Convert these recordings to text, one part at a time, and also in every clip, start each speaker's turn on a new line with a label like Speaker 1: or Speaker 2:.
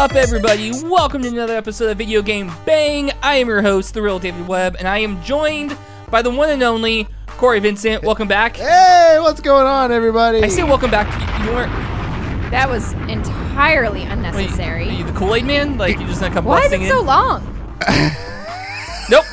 Speaker 1: up, everybody? Welcome to another episode of Video Game Bang. I am your host, The Real David Webb, and I am joined by the one and only Corey Vincent. Welcome back.
Speaker 2: Hey, what's going on, everybody?
Speaker 1: I say welcome back. You weren't...
Speaker 3: That was entirely unnecessary.
Speaker 1: Are you the Kool-Aid man? Like, you just gonna come
Speaker 3: Why is
Speaker 1: busting
Speaker 3: it so long?
Speaker 1: Nope.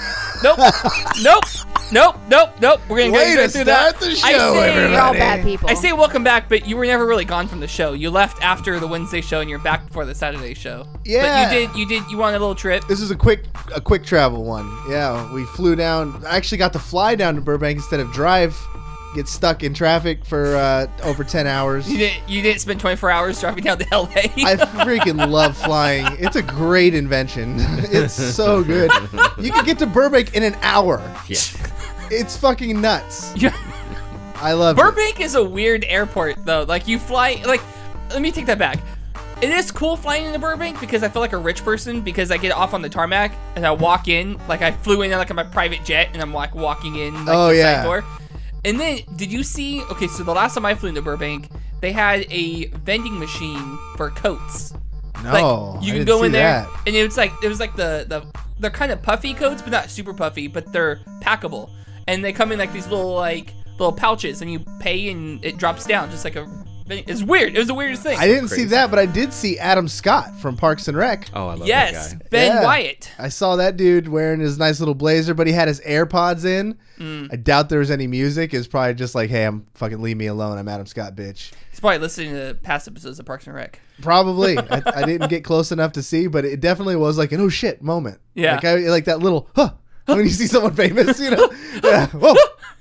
Speaker 1: We're gonna go straight through that.
Speaker 2: The show, everybody.
Speaker 3: You're all bad people.
Speaker 1: I say welcome back, but you were never really gone from the show. You left after the Wednesday show, and you're back before the Saturday show.
Speaker 2: Yeah.
Speaker 1: But you went on a little trip.
Speaker 2: This is a quick travel one. Yeah, we flew down. I actually got to fly down to Burbank instead of drive. Get stuck in traffic for over 10 hours.
Speaker 1: You didn't spend 24 hours driving down to LA.
Speaker 2: I freaking love flying. It's a great invention. It's so good. You can get to Burbank in an hour.
Speaker 4: Yeah.
Speaker 2: It's fucking nuts.
Speaker 1: Yeah.
Speaker 2: I love
Speaker 1: Burbank is a weird airport, though. Like, you fly... Like, let me take that back. It is cool flying into Burbank because I feel like a rich person because I get off on the tarmac and I walk in. Like, I flew in like on my private jet and I'm, like, walking in like, the side door. And then, did you see... Okay, so the last time I flew into Burbank, they had a vending machine for coats.
Speaker 2: No,
Speaker 1: Like, you
Speaker 2: I
Speaker 1: can
Speaker 2: didn't
Speaker 1: go
Speaker 2: see
Speaker 1: in there,
Speaker 2: that.
Speaker 1: and it was like they're kind of puffy coats, but not super puffy, but they're packable. And they come in like these little pouches, and you pay and it drops down just like a... It's weird. It was the weirdest thing.
Speaker 2: I didn't see that, but I did see Adam Scott from Parks and Rec.
Speaker 4: Oh, I love
Speaker 1: Yes,
Speaker 4: that guy.
Speaker 1: Ben
Speaker 2: Yeah.
Speaker 1: Wyatt.
Speaker 2: I saw that dude wearing his nice little blazer, but he had his AirPods in. I doubt there was any music. It's probably just like, hey, I'm fucking leave me alone. I'm Adam Scott, bitch.
Speaker 1: He's probably listening to past episodes of Parks and Rec.
Speaker 2: Probably. I didn't get close enough to see, but it definitely was like an oh shit moment.
Speaker 1: Yeah.
Speaker 2: Like that little when you see someone famous, you know. Yeah. Whoa.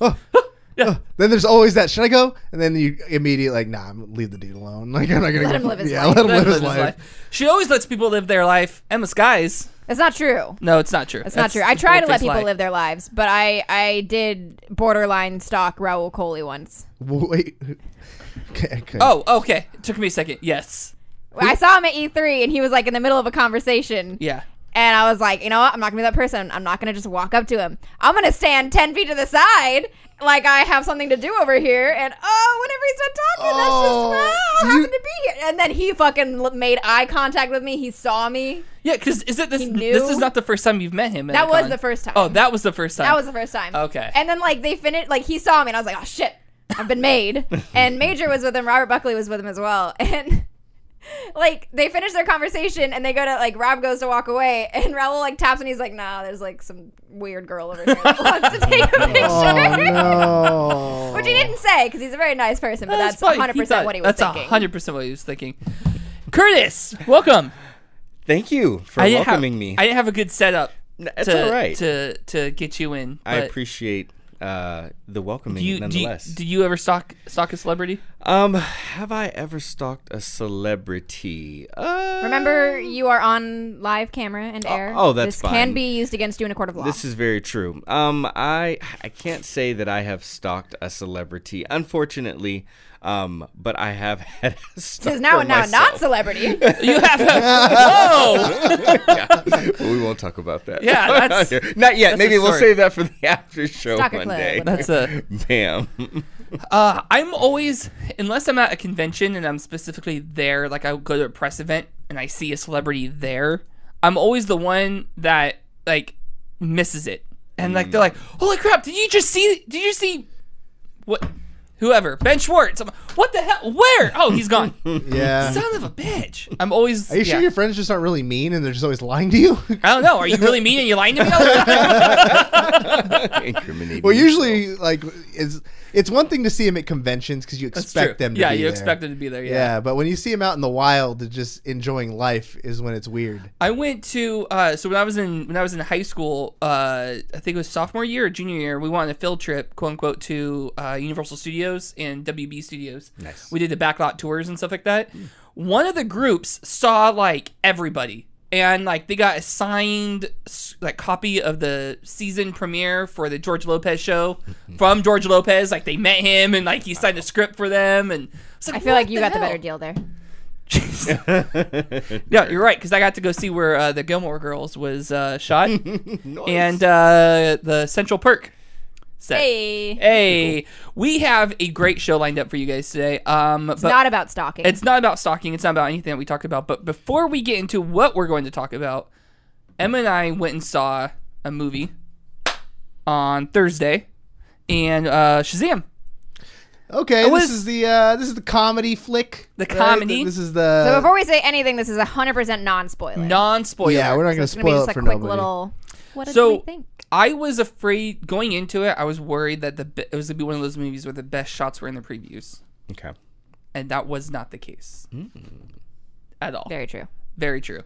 Speaker 1: Yeah.
Speaker 2: Then there's always that, should I go? And then you immediately like, nah, I'm leave the dude alone. Like I'm not gonna
Speaker 3: Let
Speaker 2: go.
Speaker 3: him live his
Speaker 2: yeah,
Speaker 3: life.
Speaker 2: let him live his life.
Speaker 1: She always lets people live their life. Emma Skies.
Speaker 3: That's not true.
Speaker 1: No, it's not true.
Speaker 3: That's not true. I try to let people live their lives, but I did borderline stalk Raul Coley once.
Speaker 2: Wait. Okay.
Speaker 1: Oh, okay. It took me a second. Yes.
Speaker 3: I saw him at E3, and he was like in the middle of a conversation.
Speaker 1: Yeah.
Speaker 3: And I was like, you know what? I'm not going to be that person. I'm not going to just walk up to him. I'm going to stand 10 feet to the side like I have something to do over here. And, whenever he's done talking, that's just, I happen to be here. And then he fucking made eye contact with me. He saw me.
Speaker 1: Yeah, because this
Speaker 3: knew.
Speaker 1: This is not the first time you've met him.
Speaker 3: That was the first time.
Speaker 1: Oh, that was the first time.
Speaker 3: That was the first time.
Speaker 1: Okay.
Speaker 3: And then, like, they finished, like, he saw me, and I was like, oh, shit. I've been made. And Major was with him. Robert Buckley was with him as well. And... like, they finish their conversation, and they go to, like, Rob goes to walk away, and Raul, like, taps, and he's like, nah, there's, like, some weird girl over here that wants to take a picture.
Speaker 2: Oh, no.
Speaker 3: Which he didn't say, because he's a very nice person, but that's
Speaker 1: probably-
Speaker 3: 100% what he was thinking.
Speaker 1: That's 100% what he was thinking. Curtis, welcome.
Speaker 4: Thank you for welcoming me.
Speaker 1: I didn't have a good setup
Speaker 4: It's all right.
Speaker 1: to get you in.
Speaker 4: I
Speaker 1: but
Speaker 4: appreciate the welcoming nonetheless.
Speaker 1: Did you ever stalk a celebrity?
Speaker 4: Have I ever stalked a celebrity?
Speaker 3: Remember, you are on live camera and air.
Speaker 4: Oh, that's
Speaker 3: this
Speaker 4: fine.
Speaker 3: This can be used against you in a court of law.
Speaker 4: This is very true. I can't say that I have stalked a celebrity, unfortunately. But I have had a stalker
Speaker 3: Because now
Speaker 4: myself.
Speaker 3: not celebrity.
Speaker 1: You have. Whoa!
Speaker 4: Yeah. Well, we won't talk about that.
Speaker 1: Yeah, that's
Speaker 4: not yet.
Speaker 1: that's
Speaker 4: Maybe
Speaker 1: a
Speaker 4: we'll
Speaker 1: story.
Speaker 4: save that for the after show
Speaker 3: Stalker
Speaker 4: one
Speaker 3: club.
Speaker 4: day.
Speaker 1: That's a.
Speaker 4: Bam.
Speaker 1: I'm always, unless I'm at a convention and I'm specifically there, like I go to a press event and I see a celebrity there, I'm always the one that like misses it, and like they're like, "Holy crap! Did you see what? Whoever, Ben Schwartz. I'm like, what the hell? Where? Oh, he's gone.
Speaker 2: Yeah.
Speaker 1: Son of a bitch. I'm always.
Speaker 2: Are you sure your friends just aren't really mean and they're just always lying to you?
Speaker 1: I don't know. Are you really mean and you lying to me all the time?
Speaker 4: Incriminating
Speaker 2: Well, usually,
Speaker 4: yourself.
Speaker 2: like, it's one thing to see them at conventions because you
Speaker 1: That's
Speaker 2: expect
Speaker 1: true.
Speaker 2: them to be there.
Speaker 1: Yeah, you expect them to be there.
Speaker 2: Yeah, but when you see them out in the wild, just enjoying life is when it's weird.
Speaker 1: I went to so when I was in high school, I think it was sophomore year or junior year, we went on a field trip, quote unquote, to Universal Studios and WB Studios.
Speaker 4: Nice.
Speaker 1: We did the backlot tours and stuff like that. One of the groups saw like everybody, and like they got a signed like copy of the season premiere for the George Lopez show from George Lopez. Like they met him and like he signed a script for them, and it's like,
Speaker 3: I feel
Speaker 1: what
Speaker 3: like you
Speaker 1: the
Speaker 3: got the
Speaker 1: hell?
Speaker 3: better deal there.
Speaker 1: Yeah, you're right, because I got to go see where the Gilmore Girls was shot,
Speaker 4: Nice.
Speaker 1: and the Central Perk. set.
Speaker 3: Hey.
Speaker 1: We have a great show lined up for you guys today.
Speaker 3: It's not about stalking.
Speaker 1: It's not about stalking. It's not about anything that we talked about. But before we get into what we're going to talk about, Emma and I went and saw a movie on Thursday, and Shazam.
Speaker 2: Okay, this is the comedy flick.
Speaker 1: The comedy.
Speaker 2: This is
Speaker 3: So
Speaker 2: the
Speaker 3: before we say anything, this is 100% non-spoiler.
Speaker 1: Non-spoiler.
Speaker 2: yeah. We're not
Speaker 3: So
Speaker 2: going
Speaker 3: it's
Speaker 2: to
Speaker 3: gonna be
Speaker 2: spoil
Speaker 3: just
Speaker 2: it
Speaker 3: a
Speaker 2: for
Speaker 3: quick
Speaker 2: nobody.
Speaker 3: little. What did
Speaker 1: So
Speaker 3: we think?
Speaker 1: I was afraid going into it. I was worried that it was gonna be one of those movies where the best shots were in the previews,
Speaker 4: Okay.
Speaker 1: and that was not the case at all.
Speaker 3: Very true.
Speaker 1: Very true.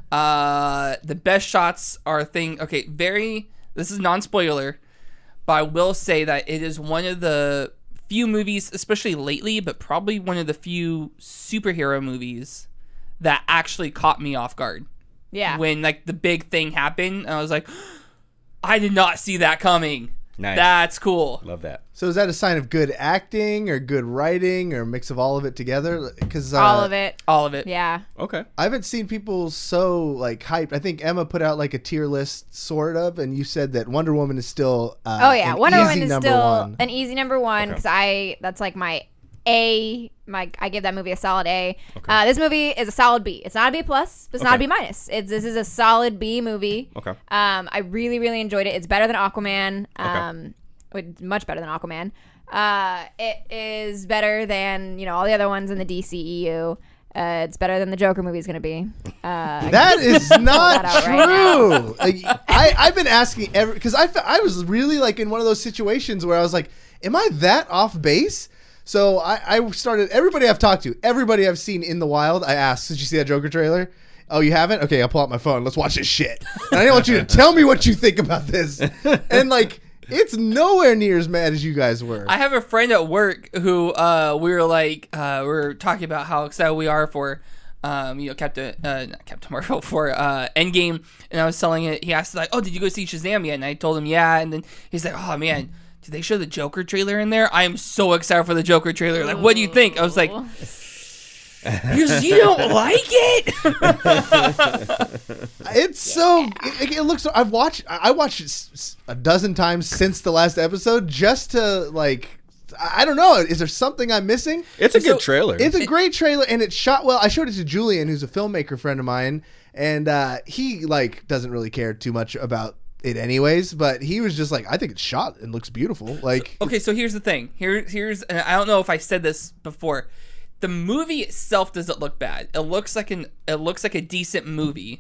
Speaker 1: The best shots are a thing. Okay, this is non-spoiler, but I will say that it is one of the few movies, especially lately, but probably one of the few superhero movies that actually caught me off guard.
Speaker 3: Yeah.
Speaker 1: When like the big thing happened, I was like, I did not see that coming.
Speaker 4: Nice.
Speaker 1: That's cool.
Speaker 4: Love that.
Speaker 2: So is that a sign of good acting or good writing or a mix of all of it together? Because
Speaker 3: All of it.
Speaker 1: All of it.
Speaker 3: Yeah.
Speaker 4: Okay.
Speaker 2: I haven't seen people so like hyped. I think Emma put out like a tier list sort of, and you said that Wonder Woman is still.
Speaker 3: Oh yeah,
Speaker 2: an
Speaker 3: Wonder
Speaker 2: easy
Speaker 3: Woman is
Speaker 2: number
Speaker 3: still
Speaker 2: one.
Speaker 3: an easy number one because that's like my A. I give that movie a solid A. This movie is a solid B. It's not a B plus, but it's not a B minus. This is a solid B movie.
Speaker 4: Okay.
Speaker 3: I really really enjoyed it. It's better than Aquaman. Much better than Aquaman. It is better than all the other ones in the DCEU. It's better than the Joker movie is going to be.
Speaker 2: That is not
Speaker 3: that out right
Speaker 2: true. Like, I've been asking because I was really like in one of those situations where I was like, am I that off base? So I started, everybody I've talked to, everybody I've seen in the wild, I asked, did you see that Joker trailer? Oh, you haven't? Okay, I'll pull out my phone. Let's watch this shit. And I don't want you to tell me what you think about this. And like, it's nowhere near as mad as you guys were.
Speaker 1: I have a friend at work who we were talking about how excited we are for Captain Marvel for Endgame, and I was telling it. He asked like, "Oh, did you go see Shazam yet?" And I told him, "Yeah." And then he's like, "Oh man, did they show the Joker trailer in there? I am so excited for the Joker trailer. Like, what do you think?" I was like, "You don't like it?"
Speaker 2: It's so it looks. I watched it a dozen times since the last episode just to like. I don't know. Is there something I'm missing?
Speaker 4: It's a good trailer.
Speaker 2: It's a great trailer, and it's shot well. I showed it to Julian, who's a filmmaker friend of mine, and he like doesn't really care too much about it anyways. But he was just like, I think it's shot and looks beautiful. Like,
Speaker 1: Okay, so here's the thing. Here's and I don't know if I said this before. The movie itself doesn't look bad. It looks like a decent movie.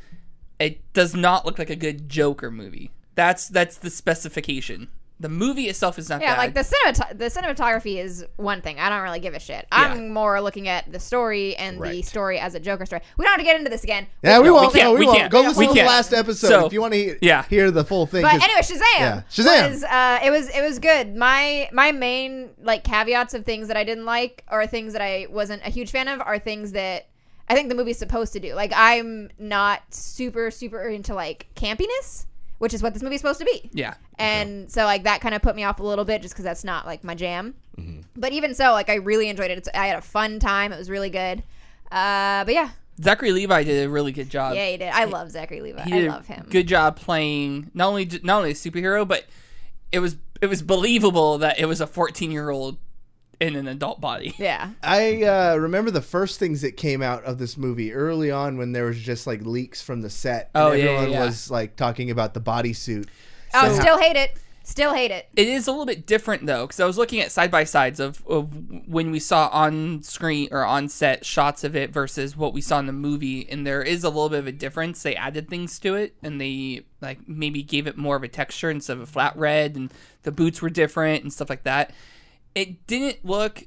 Speaker 1: It does not look like a good Joker movie. That's the specification. The movie itself is not bad.
Speaker 3: Yeah, like the cinematography is one thing. I don't really give a shit.
Speaker 1: Yeah.
Speaker 3: I'm more looking at the story and the
Speaker 4: Right.
Speaker 3: story as a Joker story. We don't have to get into this again.
Speaker 2: yeah, we won't.
Speaker 1: we can't,
Speaker 2: No, we
Speaker 1: we
Speaker 2: won't.
Speaker 1: can't.
Speaker 2: Go listen
Speaker 1: We
Speaker 2: to the
Speaker 1: can't.
Speaker 2: last episode
Speaker 1: So,
Speaker 2: if you want to
Speaker 1: yeah.
Speaker 2: hear the full thing.
Speaker 3: But
Speaker 2: 'cause-
Speaker 3: anyway, Shazam.
Speaker 2: Yeah, Shazam.
Speaker 3: It was good. My main like caveats of things that I didn't like or things that I wasn't a huge fan of are things that I think the movie's supposed to do. Like I'm not super into like campiness, which is what this movie's supposed to be.
Speaker 1: Yeah.
Speaker 3: And so like that kind of put me off a little bit just because that's not like my jam. But even so, like I really enjoyed it. I had a fun time. It was really good. But yeah.
Speaker 1: Zachary Levi did a really good job.
Speaker 3: Yeah, he did. I love Zachary Levi.
Speaker 1: He
Speaker 3: I
Speaker 1: did
Speaker 3: love him.
Speaker 1: a good job playing not only a superhero, but it was believable that it was a 14-year-old in an adult body.
Speaker 3: Yeah.
Speaker 2: I remember the first things that came out of this movie early on when there was just like leaks from the set. And
Speaker 1: Oh, yeah,
Speaker 2: everyone
Speaker 1: yeah.
Speaker 2: was like talking about the bodysuit.
Speaker 3: Oh, still hate it. Still hate it.
Speaker 1: It is a little bit different though, because I was looking at side by sides of when we saw on screen or on set shots of it versus what we saw in the movie, and there is a little bit of a difference. They added things to it, and they like maybe gave it more of a texture instead of a flat red, and the boots were different and stuff like that. It didn't look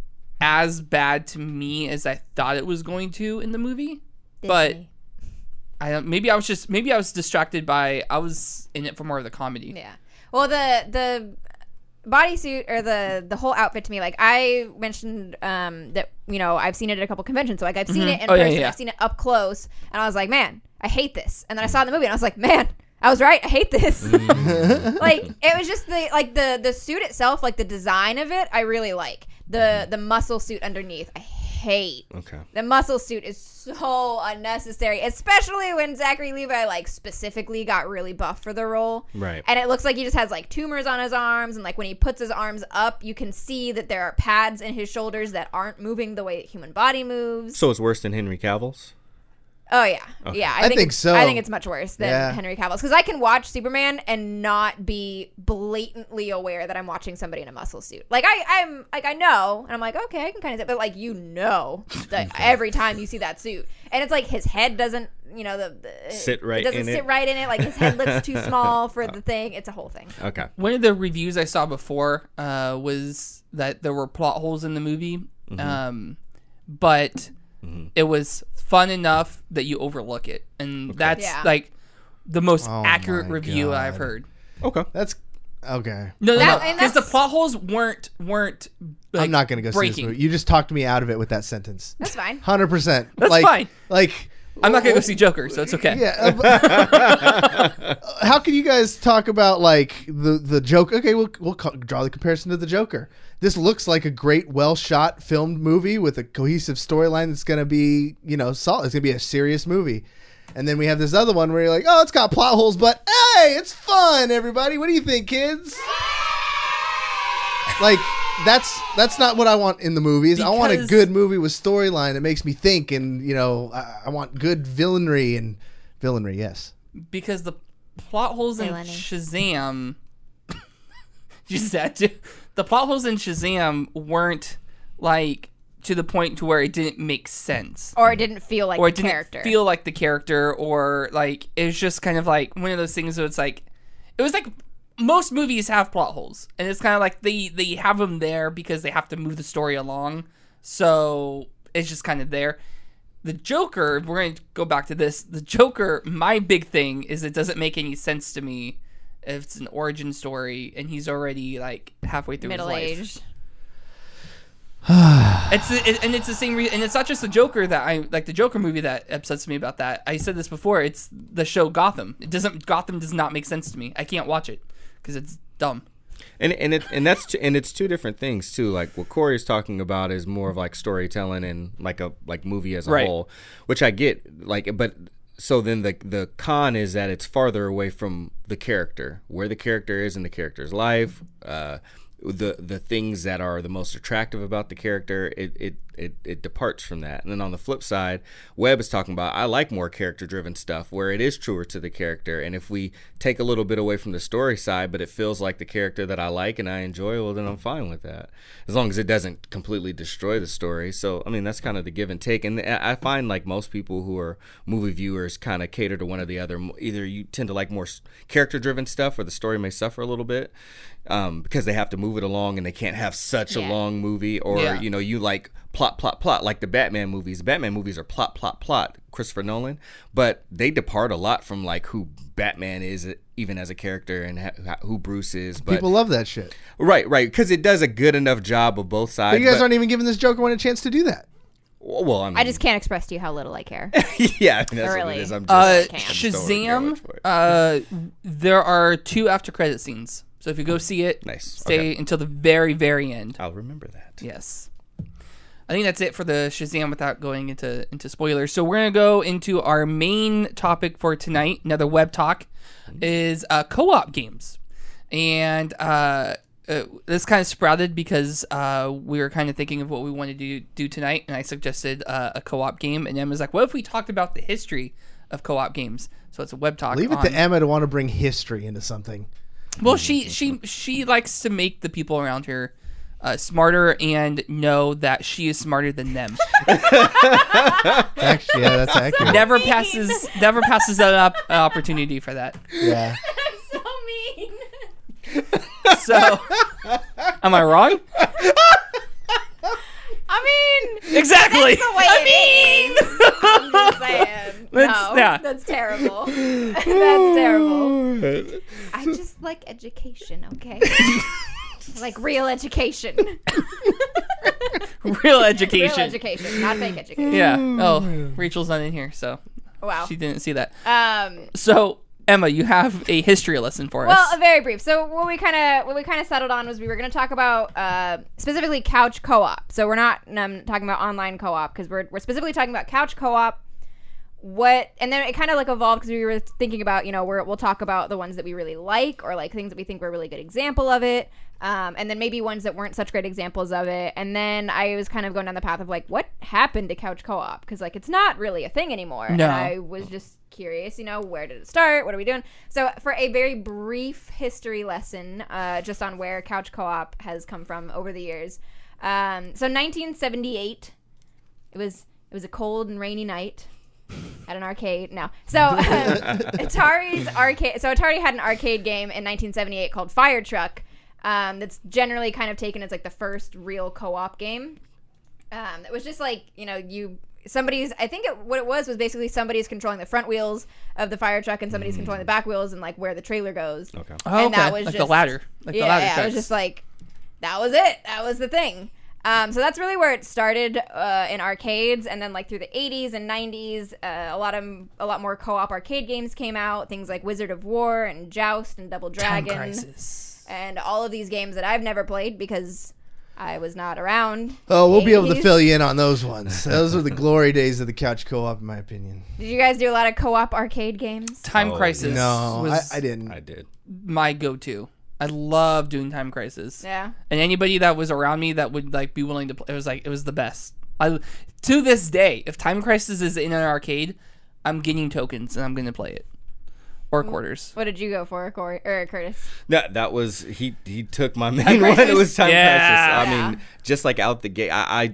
Speaker 1: as bad to me as I thought it was going to in the movie, but maybe I was distracted by I was in it for more of the comedy.
Speaker 3: Yeah. Well, the bodysuit or the whole outfit to me, like I mentioned that I've seen it at a couple conventions, so like I've seen it in person,
Speaker 1: yeah.
Speaker 3: I've seen it up close, and I was like, man, I hate this. And then I saw it in the movie, and I was like, man, I was right, I hate this. Like it was just the suit itself, like the design of it, I really like the muscle suit underneath. I hate.
Speaker 4: Okay.
Speaker 3: The muscle suit is so unnecessary, especially when Zachary Levi like specifically got really buff for the role.
Speaker 4: Right.
Speaker 3: And it looks like he just has like tumors on his arms, and like when he puts his arms up, you can see that there are pads in his shoulders that aren't moving the way the human body moves.
Speaker 4: So it's worse than Henry Cavill's?
Speaker 3: Oh yeah,
Speaker 4: Okay.
Speaker 3: yeah.
Speaker 2: I think so.
Speaker 3: I think it's much worse than
Speaker 2: Yeah.
Speaker 3: Henry Cavill's, because I can watch Superman and not be blatantly aware that I'm watching somebody in a muscle suit. Like I'm like I know, and I'm like okay, I can kind of, but like that every time you see that suit, and it's like his head doesn't,
Speaker 4: Sit right
Speaker 3: it doesn't
Speaker 4: in
Speaker 3: sit
Speaker 4: it.
Speaker 3: right in it. Like his head looks too small for the thing. It's a whole thing.
Speaker 4: Okay.
Speaker 1: One of the reviews I saw before was that there were plot holes in the movie, but it was fun enough that you overlook it, and that's
Speaker 3: Yeah.
Speaker 1: like the most
Speaker 2: Oh
Speaker 1: accurate
Speaker 2: my
Speaker 1: review I've
Speaker 2: God.
Speaker 1: heard.
Speaker 4: Okay.
Speaker 2: That's okay.
Speaker 1: No,
Speaker 3: That-
Speaker 1: no,
Speaker 3: and
Speaker 1: because the
Speaker 3: that's-
Speaker 1: plot holes weren't like,
Speaker 2: I'm not gonna go see this
Speaker 1: breaking.
Speaker 2: movie. You just talked me out of it with that sentence.
Speaker 3: That's fine.
Speaker 2: 100%.
Speaker 1: That's fine.
Speaker 2: Like.
Speaker 1: I'm not gonna go see Joker, so it's okay.
Speaker 2: Yeah. How can you guys talk about like the Joker? Okay, we'll draw the comparison to the Joker. This looks like a great, well shot, filmed movie with a cohesive storyline that's gonna be, solid. It's gonna be a serious movie. And then we have this other one where you're like, oh, it's got plot holes, but hey, it's fun. Everybody, what do you think, kids? Like. That's not what I want in the movies. I want a
Speaker 1: Because-
Speaker 2: good movie with storyline that makes me think, and I want good villainry, yes.
Speaker 1: Because the plot holes in
Speaker 3: Villainy.
Speaker 1: Shazam, you said to, the plot holes in Shazam weren't like to the point to where it didn't make sense.
Speaker 3: Or it didn't feel like
Speaker 1: Or it
Speaker 3: the
Speaker 1: didn't
Speaker 3: character.
Speaker 1: feel like the character, or like it was just kind of like one of those things where it was like most movies have plot holes, and it's kind of like they have them there because they have to move the story along, so it's just kind of there. The Joker, we're going to go back to this. The Joker, my big thing is it doesn't make any sense to me if it's an origin story and he's already like halfway through his life.
Speaker 3: middle-aged.
Speaker 1: It's the same reason, and it's not just the Joker that I like. The Joker movie that upsets me about that. I said this before. It's the show Gotham. Gotham does not make sense to me. I can't watch it because it's dumb.
Speaker 4: And it's two different things too. Like what Corey's talking about is more of like storytelling and like movie as a
Speaker 1: Right.
Speaker 4: whole, which I get. But so then the con is that it's farther away from the character, where the character is in the character's life. The things that are the most attractive about the character, it departs from that. And then on the flip side, Webb is talking about, I like more character-driven stuff where it is truer to the character. And if we take a little bit away from the story side, but it feels like the character that I like and I enjoy, well, then I'm fine with that. As long as it doesn't completely destroy the story. So, I mean, that's kind of the give and take. And I find like most people who are movie viewers kind of cater to one or the other. Either you tend to like more character-driven stuff where the story may suffer a little bit because they have to move it along and they can't have such a long movie, or
Speaker 1: Yeah.
Speaker 4: you like plot like the Batman movies. The Batman movies are plot, Christopher Nolan, but they depart a lot from like who Batman is even as a character and who Bruce is. But
Speaker 2: People love that shit.
Speaker 4: right, because it does a good enough job of both sides.
Speaker 2: But you guys aren't even giving this Joker one a chance to do that.
Speaker 4: well, I mean,
Speaker 3: I just can't express to you how little I care.
Speaker 4: yeah, I mean, that's what
Speaker 3: Really.
Speaker 4: it is. I'm just
Speaker 3: can't.
Speaker 4: I just don't really care much
Speaker 1: Shazam.
Speaker 4: for it.
Speaker 1: There are 2 after credit scenes, so if you go see it,
Speaker 4: Nice.
Speaker 1: stay
Speaker 4: Okay.
Speaker 1: until the very, very end.
Speaker 4: I'll remember that.
Speaker 1: Yes. I think that's it for the Shazam without going into spoilers. So we're going to go into our main topic for tonight, another web talk, is co-op games. And this kind of sprouted because we were kind of thinking of what we wanted to do tonight, and I suggested a co-op game. And Emma's like, what if we talked about the history of co-op games? So it's a web talk.
Speaker 2: Leave it to Emma to want to bring history into something.
Speaker 1: Well, she likes to make the people around her smarter and know that she is smarter than them.
Speaker 2: Actually, yeah, that's accurate.
Speaker 1: never passes that opportunity for that.
Speaker 2: Yeah.
Speaker 3: So mean.
Speaker 1: So, am I wrong?
Speaker 3: I mean,
Speaker 1: Exactly.
Speaker 3: the way it is. I'm just saying.
Speaker 1: That's-
Speaker 3: No,
Speaker 1: yeah.
Speaker 3: that's terrible. That's terrible. I just like education, okay? Like real education.
Speaker 1: Real education.
Speaker 3: Real education, not fake education.
Speaker 1: Yeah. Oh, Rachel's not in here, so
Speaker 3: Wow.
Speaker 1: she didn't see that.
Speaker 3: Um,
Speaker 1: So, Emma, you have a history lesson for
Speaker 3: Well,
Speaker 1: us.
Speaker 3: very brief. So what we kind of settled on was we were going to talk about specifically couch co-op. So we're not talking about online co-op because we're specifically talking about couch co-op. And then it kind of like evolved because we were thinking about, we'll talk about the ones that we really like or like things that we think were a really good example of it. And then maybe ones that weren't such great examples of it. And then I was kind of going down the path of like, what happened to couch co-op? Because like it's not really a thing anymore.
Speaker 1: No.
Speaker 3: And I was just curious, where did it start? What are we doing? So for a very brief history lesson, just on where couch co-op has come from over the years. So 1978, it was a cold and rainy night at an arcade. No. So Atari had an arcade game in 1978 called Fire Truck. That's generally kind of taken as like the first real co-op game. It was just like, what it was basically somebody's controlling the front wheels of the fire truck and somebody's controlling the back wheels and like where the trailer goes.
Speaker 4: Okay.
Speaker 1: Oh,
Speaker 3: and
Speaker 1: okay.
Speaker 3: that was
Speaker 1: like
Speaker 3: just
Speaker 1: the ladder. Like the ladder
Speaker 3: it
Speaker 1: tracks.
Speaker 3: was just like, that was it. That was the thing. So that's really where it started in arcades, and then like through the 80s and 90s, a lot more co-op arcade games came out. Things like Wizard of War and Joust and Double
Speaker 1: Time
Speaker 3: Dragon,
Speaker 1: Crisis.
Speaker 3: and all of these games that I've never played because I was not around.
Speaker 2: Oh, we'll be able to
Speaker 3: 80s.
Speaker 2: fill you in on those ones. Those are the glory days of the couch co-op, in my opinion.
Speaker 3: Did you guys do a lot of co-op arcade games?
Speaker 1: Time
Speaker 4: Oh,
Speaker 1: Crisis
Speaker 2: No,
Speaker 1: was
Speaker 2: I didn't.
Speaker 4: I did.
Speaker 1: my go-to. I love doing Time Crisis.
Speaker 3: Yeah.
Speaker 1: And anybody that was around me that would like be willing to play, it was the best. To this day, if Time Crisis is in an arcade, I'm getting tokens and I'm going to play it. Or quarters.
Speaker 3: What did you go for, Corey or Curtis?
Speaker 4: That was he took my main one. It was Time
Speaker 1: Yeah.
Speaker 4: Crisis. I mean, just like out the gate, I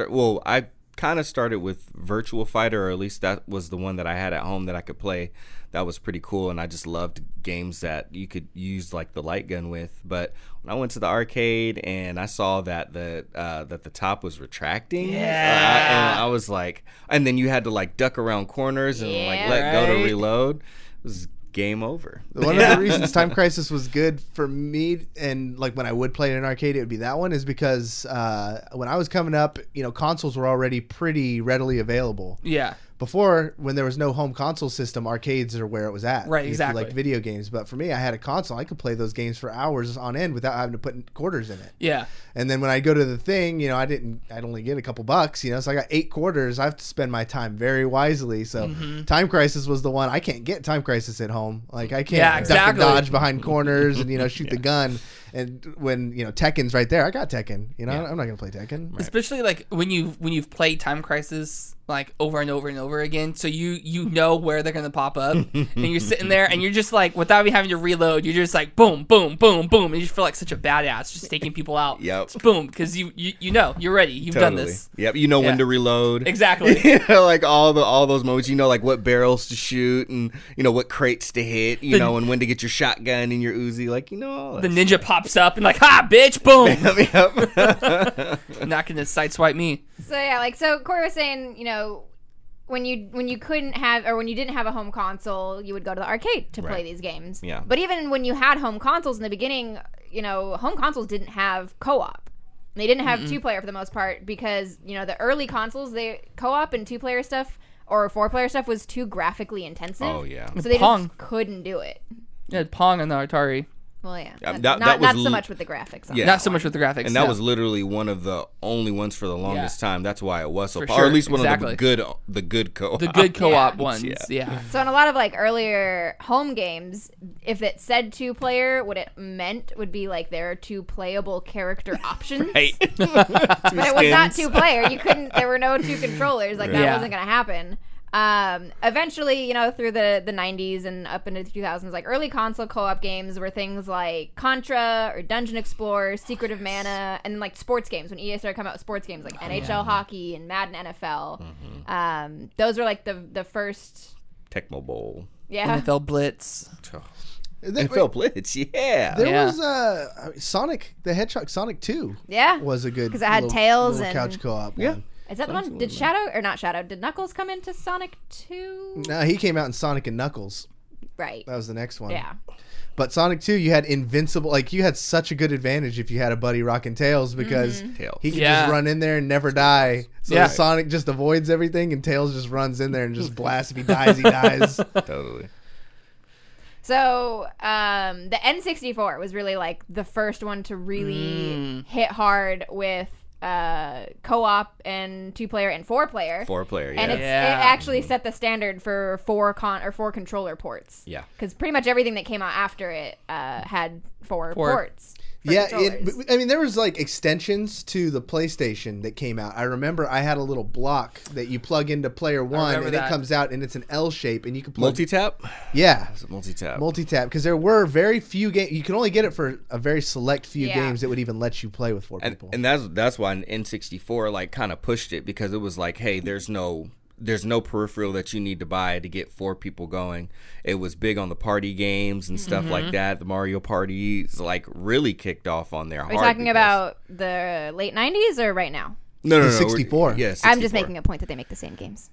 Speaker 4: kind of started with Virtual Fighter, or at least that was the one that I had at home that I could play. That was pretty cool, and I just loved games that you could use like the light gun with. But when I went to the arcade and I saw that the top was retracting, and I was like, and then you had to like duck around corners and like let go to
Speaker 1: right.
Speaker 4: reload. It was game over.
Speaker 2: One of the reasons Time Crisis was good for me, and like when I would play in an arcade, it would be that one, is because when I was coming up, consoles were already pretty readily available.
Speaker 1: Yeah.
Speaker 2: Before, when there was no home console system, arcades are where it was at.
Speaker 1: Right,
Speaker 2: if you
Speaker 1: exactly.
Speaker 2: like video games. But for me, I had a console. I could play those games for hours on end without having to put quarters in it.
Speaker 1: Yeah.
Speaker 2: And then when I go to the thing, I'd only get a couple bucks, so I got 8 quarters. I have to spend my time very wisely. So Time Crisis was the one. I can't get Time Crisis at home. Like I can't duck
Speaker 1: exactly.
Speaker 2: and dodge behind corners and, shoot the gun. And when, Tekken's right there, I got Tekken. I'm not going to play Tekken.
Speaker 1: Especially like when you've played Time Crisis like over and over and over again, so you know where they're gonna pop up, and you're sitting there and you're just like, without even having to reload, you're just like boom, boom, boom, boom, and you just feel like such a badass just taking people out.
Speaker 4: Yep.
Speaker 1: Just boom, because you know you're ready. You've done this.
Speaker 4: Yep. You know when
Speaker 1: Yeah.
Speaker 4: to reload.
Speaker 1: Exactly.
Speaker 4: Like all those moments, like what barrels to shoot and what crates to hit, and when to get your shotgun and your Uzi, like all
Speaker 1: The
Speaker 4: that
Speaker 1: ninja pops up and like, ha, bitch, boom.
Speaker 4: stuff. Yep.
Speaker 1: Not gonna sideswipe me.
Speaker 3: So yeah, so Corey was saying, when you couldn't have, or when you didn't have a home console, you would go to the arcade to play
Speaker 4: Right.
Speaker 3: these games.
Speaker 4: Yeah.
Speaker 3: But even when you had home consoles in the beginning, home consoles didn't have co-op. They didn't have 2-player for the most part because, the early consoles, they co-op and 2-player stuff or 4-player stuff was too graphically intensive.
Speaker 4: Oh, yeah.
Speaker 3: So they
Speaker 1: Pong.
Speaker 3: just couldn't do it.
Speaker 1: Yeah, Pong on the Atari.
Speaker 3: Well, yeah.
Speaker 4: Yeah,
Speaker 3: Not
Speaker 4: that was
Speaker 3: so much with the graphics. On
Speaker 4: Yeah.
Speaker 3: that
Speaker 1: Not so
Speaker 3: one.
Speaker 1: much with the graphics.
Speaker 4: And that
Speaker 1: no.
Speaker 4: was literally one of the only ones for the longest time. That's why it was so
Speaker 1: For
Speaker 4: popular. Or
Speaker 1: sure.
Speaker 4: at least one
Speaker 1: Exactly.
Speaker 4: of the good co-op.
Speaker 1: the good co-op
Speaker 3: Yeah.
Speaker 1: ones.
Speaker 4: Yeah.
Speaker 1: Yeah.
Speaker 3: So in a lot of like earlier home games, if it said 2-player, what it meant would be like there are 2 playable character options.
Speaker 4: Right.
Speaker 3: But it was not 2-player. You couldn't. There were no 2 controllers. Like that
Speaker 1: Yeah.
Speaker 3: wasn't going to happen. Eventually, through the 90s and up into the 2000s, like early console co-op games were things like Contra or Dungeon Explorer, Secret of Mana, and then like sports games when EA started coming out with sports games like NHL hockey and Madden NFL. Those were like the first.
Speaker 4: Tecmo Bowl.
Speaker 3: Yeah.
Speaker 1: NFL Blitz.
Speaker 2: There,
Speaker 4: NFL Blitz, yeah.
Speaker 2: there
Speaker 1: Yeah.
Speaker 2: was Sonic the Hedgehog. Sonic 2
Speaker 3: Yeah.
Speaker 2: was a good
Speaker 3: 'Cause it had
Speaker 2: little-
Speaker 3: Tails
Speaker 2: little
Speaker 3: and-
Speaker 2: couch co-op.
Speaker 4: Yeah.
Speaker 2: one.
Speaker 3: Is that the one? Did Shadow or not Shadow? Did Knuckles come into Sonic 2?
Speaker 2: No, he came out in Sonic and Knuckles.
Speaker 3: Right.
Speaker 2: That was the next one.
Speaker 3: Yeah.
Speaker 2: But Sonic 2, you had Invincible. Like, you had such a good advantage if you had a buddy rocking Tails because
Speaker 4: Tails.
Speaker 2: he could
Speaker 1: Yeah.
Speaker 2: just run in there and never die. So
Speaker 1: Yeah.
Speaker 2: Sonic just avoids everything and Tails just runs in there and just blasts. If he dies, he dies.
Speaker 4: Totally.
Speaker 3: So the N64 was really like the first one to really hit hard with co-op and 2-player and 4-player.
Speaker 4: 4-player, yeah.
Speaker 3: And it actually set the standard for 4 controller ports.
Speaker 4: Yeah.
Speaker 3: Because pretty much everything that came out after it had 4 ports.
Speaker 2: Yeah, I mean, there was like extensions to the PlayStation that came out. I remember I had a little block that you plug into player one, and it comes out, and it's an L shape, and you can plug
Speaker 4: multi-tap.
Speaker 2: Yeah,
Speaker 4: It's a multi-tap.
Speaker 2: Multi-tap, because there were very few games. You can only get it for a very select few games that would even let you play with 4 people.
Speaker 4: And that's why N64 like kind of pushed it, because it was like, hey, there's no peripheral that you need to buy to get 4 people going. It was big on the party games and stuff like that. The Mario parties like really kicked off on there.
Speaker 3: Are you talking about the late 90s or right now?
Speaker 4: No,
Speaker 2: 64.
Speaker 4: Yeah, 64.
Speaker 3: I'm just making a point that they make the same games.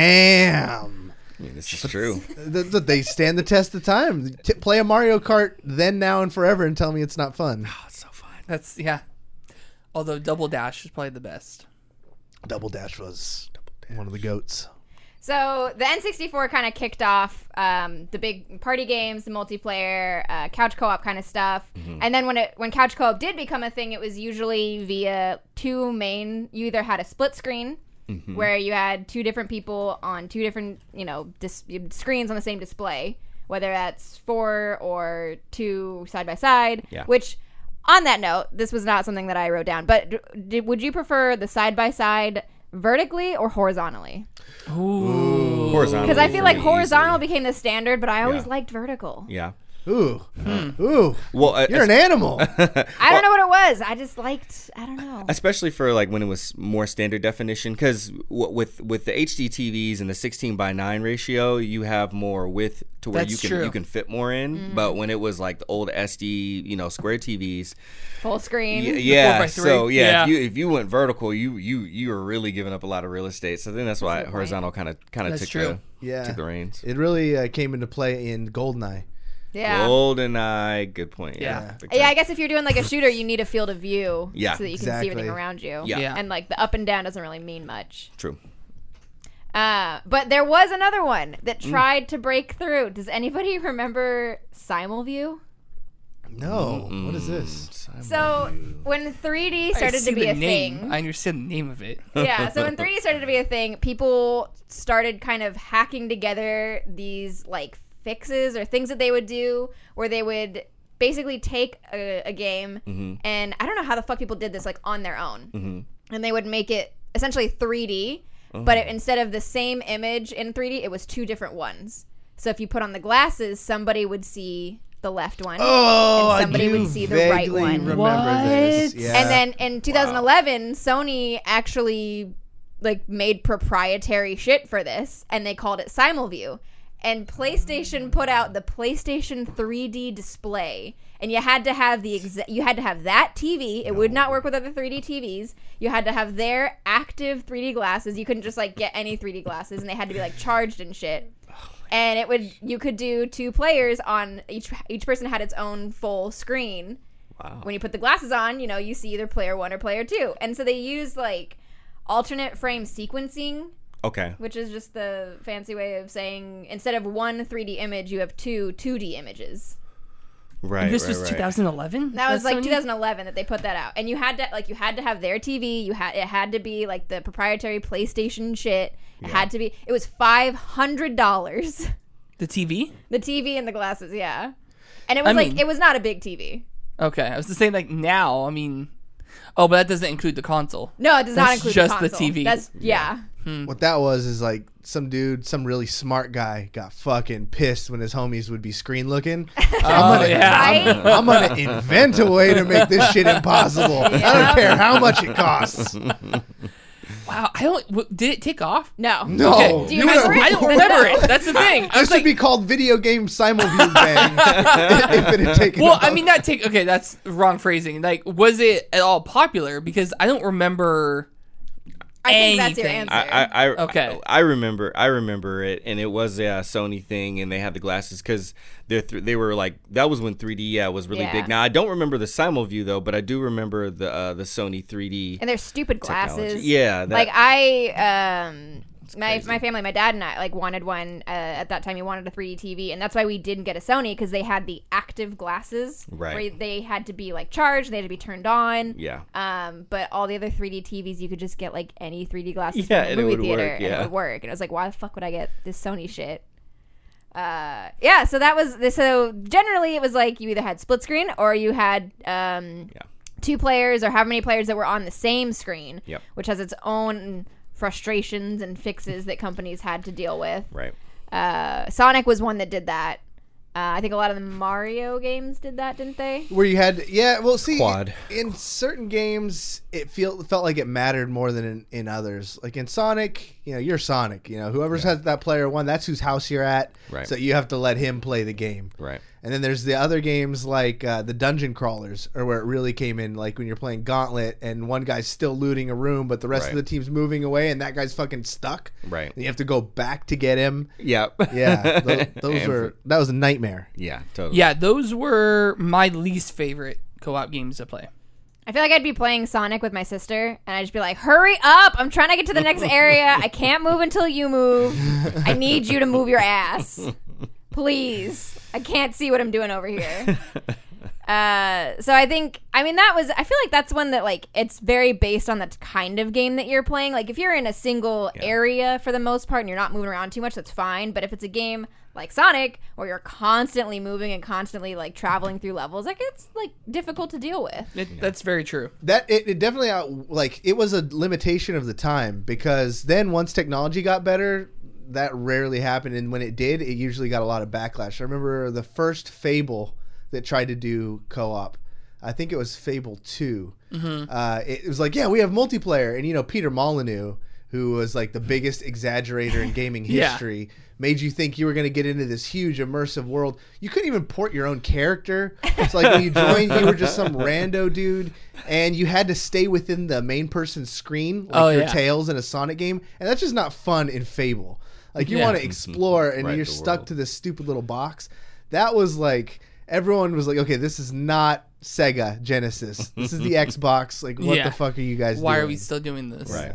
Speaker 2: Damn.
Speaker 4: I mean, this is true.
Speaker 2: They stand the test of time. Play a Mario Kart then, now, and forever and tell me it's not fun.
Speaker 4: Oh, it's so fun.
Speaker 1: That's, yeah. Although Double Dash is probably the best.
Speaker 2: Double Dash was one of the GOATs.
Speaker 3: So the N64 kind of kicked off the big party games, the multiplayer, couch co-op kind of stuff. And then when couch co-op did become a thing, it was usually via 2 main. You either had a split screen where you had 2 different people on 2 different screens on the same display, whether that's 4 or 2 side by side.
Speaker 4: Yeah.
Speaker 3: Which, on that note, this was not something that I wrote down. But would you prefer the side by side vertically or horizontally?
Speaker 1: Ooh.
Speaker 4: Horizontal.
Speaker 3: Because I feel like horizontal
Speaker 4: easily.
Speaker 3: became the standard, but I always
Speaker 4: Yeah.
Speaker 3: liked vertical.
Speaker 4: Yeah.
Speaker 2: Ooh. Ooh.
Speaker 4: Well,
Speaker 2: You're an animal.
Speaker 3: I don't know what it was. I just liked, I don't know.
Speaker 4: especially for like when it was more standard definition, because with the HD TVs and the 16:9 ratio, you have more width to where
Speaker 1: That's
Speaker 4: you
Speaker 1: true.
Speaker 4: can fit more in. But when it was like the old SD, square TVs,
Speaker 3: Full screen.
Speaker 4: yeah.
Speaker 1: 4x3.
Speaker 4: So
Speaker 1: Yeah.
Speaker 4: if you went vertical, you were really giving up a lot of real estate. So then that's why
Speaker 3: good point.
Speaker 4: horizontal kind of
Speaker 1: That's
Speaker 4: took
Speaker 1: true.
Speaker 4: took the reins.
Speaker 2: It really came into play in GoldenEye.
Speaker 3: Yeah.
Speaker 4: GoldenEye, good point.
Speaker 1: Yeah.
Speaker 4: Big
Speaker 3: Yeah,
Speaker 4: time.
Speaker 3: I guess if you're doing like a shooter, you need a field of view
Speaker 4: Yeah.
Speaker 3: so that you can see
Speaker 2: Exactly.
Speaker 3: everything around you.
Speaker 4: Yeah.
Speaker 1: Yeah.
Speaker 3: And like the up and down doesn't really mean much.
Speaker 4: True.
Speaker 3: But there was another one that tried to break through. Does anybody remember Simulview?
Speaker 2: No. What is this?
Speaker 3: So when 3D started
Speaker 1: see
Speaker 3: to be
Speaker 1: the
Speaker 3: a
Speaker 1: name.
Speaker 3: thing,
Speaker 1: I understand the name of it.
Speaker 3: yeah. So when 3D started to be a thing, people started kind of hacking together these like fixes or things that they would do, where they would basically take a game, and I don't know how the fuck people did this like on their own, and they would make it essentially 3D, but instead of the same image in 3D, it was 2 different ones. So if you put on the glasses, somebody would see the left one,
Speaker 2: Oh,
Speaker 3: and somebody
Speaker 2: I do
Speaker 3: would see the right
Speaker 2: vaguely
Speaker 3: one.
Speaker 2: remember this.
Speaker 1: What?
Speaker 2: Yeah.
Speaker 3: And then in 2011, Sony actually like made proprietary shit for this, and they called it Simulview. And PlayStation put out the PlayStation 3D display, and you had to have you had to have that TV. It would not work with other 3D TVs. You had to have their active 3D glasses. You couldn't just like get any 3D glasses, and they had to be like charged and shit. And you could do 2 players on each person had its own full screen.
Speaker 4: Wow.
Speaker 3: When you put the glasses on, you see either player 1 or player 2. And so they use like alternate frame sequencing,
Speaker 4: Okay.
Speaker 3: which is just the fancy way of saying instead of 1 3D image, you have 2 2D images.
Speaker 4: Right.
Speaker 1: This was 2011.
Speaker 3: That was like
Speaker 1: Sony?
Speaker 3: 2011 that they put that out, and you had to have their TV. It had to be like the proprietary PlayStation shit. It had to be. It was $500.
Speaker 1: The TV.
Speaker 3: The TV and the glasses, yeah. And it was it was not a big TV.
Speaker 1: Okay, I was to say like now. I mean, but that doesn't include the console.
Speaker 3: No, it does not
Speaker 1: That's
Speaker 3: include
Speaker 1: just
Speaker 3: the
Speaker 1: the
Speaker 3: console.
Speaker 1: TV.
Speaker 3: That's yeah.
Speaker 2: What that was is like some really smart guy got fucking pissed when his homies would be screen looking.
Speaker 1: Yeah.
Speaker 3: Right?
Speaker 2: I'm gonna invent a way to make this shit impossible. I don't care how much it costs.
Speaker 1: Wow. Did it take off?
Speaker 3: No.
Speaker 2: No.
Speaker 1: Okay.
Speaker 3: Do you remember it?
Speaker 1: I don't remember it. That's the thing. I
Speaker 2: This
Speaker 1: was
Speaker 2: would
Speaker 1: like,
Speaker 2: be called video game simulview bang if it had taken
Speaker 1: well,
Speaker 2: off.
Speaker 1: I mean, okay, that's wrong phrasing. Like, was it at all popular? Because I don't remember.
Speaker 3: I think that's your
Speaker 1: anything.
Speaker 3: answer.
Speaker 1: Okay.
Speaker 4: I remember it, and it was a Sony thing, and they had the glasses because they were like that was when 3D was really
Speaker 3: Yeah.
Speaker 4: big. Now I don't remember the Simulview though, but I do remember the Sony 3D.
Speaker 3: And they're stupid
Speaker 4: technology.
Speaker 3: glasses.
Speaker 4: Yeah,
Speaker 3: Like my family, my dad and I, like, wanted one. At that time, he wanted a 3D TV, and that's why we didn't get a Sony, because they had the active glasses,
Speaker 4: Right.
Speaker 3: where they had to be, like, charged, they had to be turned on.
Speaker 4: Yeah.
Speaker 3: But all the other 3D TVs, you could just get, like, any 3D glasses
Speaker 4: Yeah,
Speaker 3: from
Speaker 4: and
Speaker 3: the
Speaker 4: it
Speaker 3: movie
Speaker 4: would
Speaker 3: theater,
Speaker 4: work,
Speaker 3: and
Speaker 4: yeah.
Speaker 3: it would work. And I was like, why the fuck would I get this Sony shit? Yeah, so that was so generally it was like you either had split screen or you had 2 players or however many players that were on the same screen,
Speaker 4: Yep.
Speaker 3: which has its own frustrations and fixes that companies had to deal with.
Speaker 4: Right.
Speaker 3: Sonic was one that did that. I think a lot of the Mario games did that, didn't they?
Speaker 2: Where you had, well, see,
Speaker 4: Quad.
Speaker 2: in certain games, it felt like it mattered more than in others. Like in Sonic, you're Sonic. Whoever's has that player one, that's whose house you're at.
Speaker 4: Right.
Speaker 2: So you have to let him play the game.
Speaker 4: Right.
Speaker 2: And then there's the other games like the dungeon crawlers, or where it really came in, like when you're playing Gauntlet and one guy's still looting a room, but the rest of
Speaker 4: Right.
Speaker 2: the team's moving away, and that guy's fucking stuck.
Speaker 4: Right.
Speaker 2: And you have to go back to get him.
Speaker 4: Yeah.
Speaker 2: Yeah, those
Speaker 4: And
Speaker 2: were that was a nightmare.
Speaker 4: Yeah. Totally.
Speaker 1: Yeah, those were my least favorite co-op games to play.
Speaker 3: I feel like I'd be playing Sonic with my sister, and I'd just be like, hurry up! I'm trying to get to the next area. I can't move until you move. I need you to move your ass. Please. I can't see what I'm doing over here. So I feel like that's one that, like, it's very based on the kind of game that you're playing. Like, if you're in a single area for the most part and you're not moving around too much, that's fine. But if it's a game like Sonic, where you're constantly moving and constantly, like, traveling through levels, like, it's, like, difficult to deal with.
Speaker 1: That's very true.
Speaker 2: That it definitely it was a limitation of the time, because then once technology got better, that rarely happened, and when it did, it usually got a lot of backlash. I remember the first Fable that tried to do co-op. I think it was Fable 2. Mm-hmm. It was like, we have multiplayer, and Peter Molyneux, who was like the biggest exaggerator in gaming history, made you think you were going to get into this huge immersive world. You couldn't even port your own character. It's like when you joined, you were just some rando dude, and you had to stay within the main person's screen, like your Tails in a Sonic game, and that's just not fun in Fable. Like, you want to explore, and
Speaker 4: Right,
Speaker 2: you're
Speaker 4: the
Speaker 2: stuck
Speaker 4: world.
Speaker 2: to this stupid little box. That was like, everyone was like, okay, this is not Sega Genesis. This is the Xbox. Like, what the fuck are you guys doing?
Speaker 1: Why are we still doing this?
Speaker 4: Right.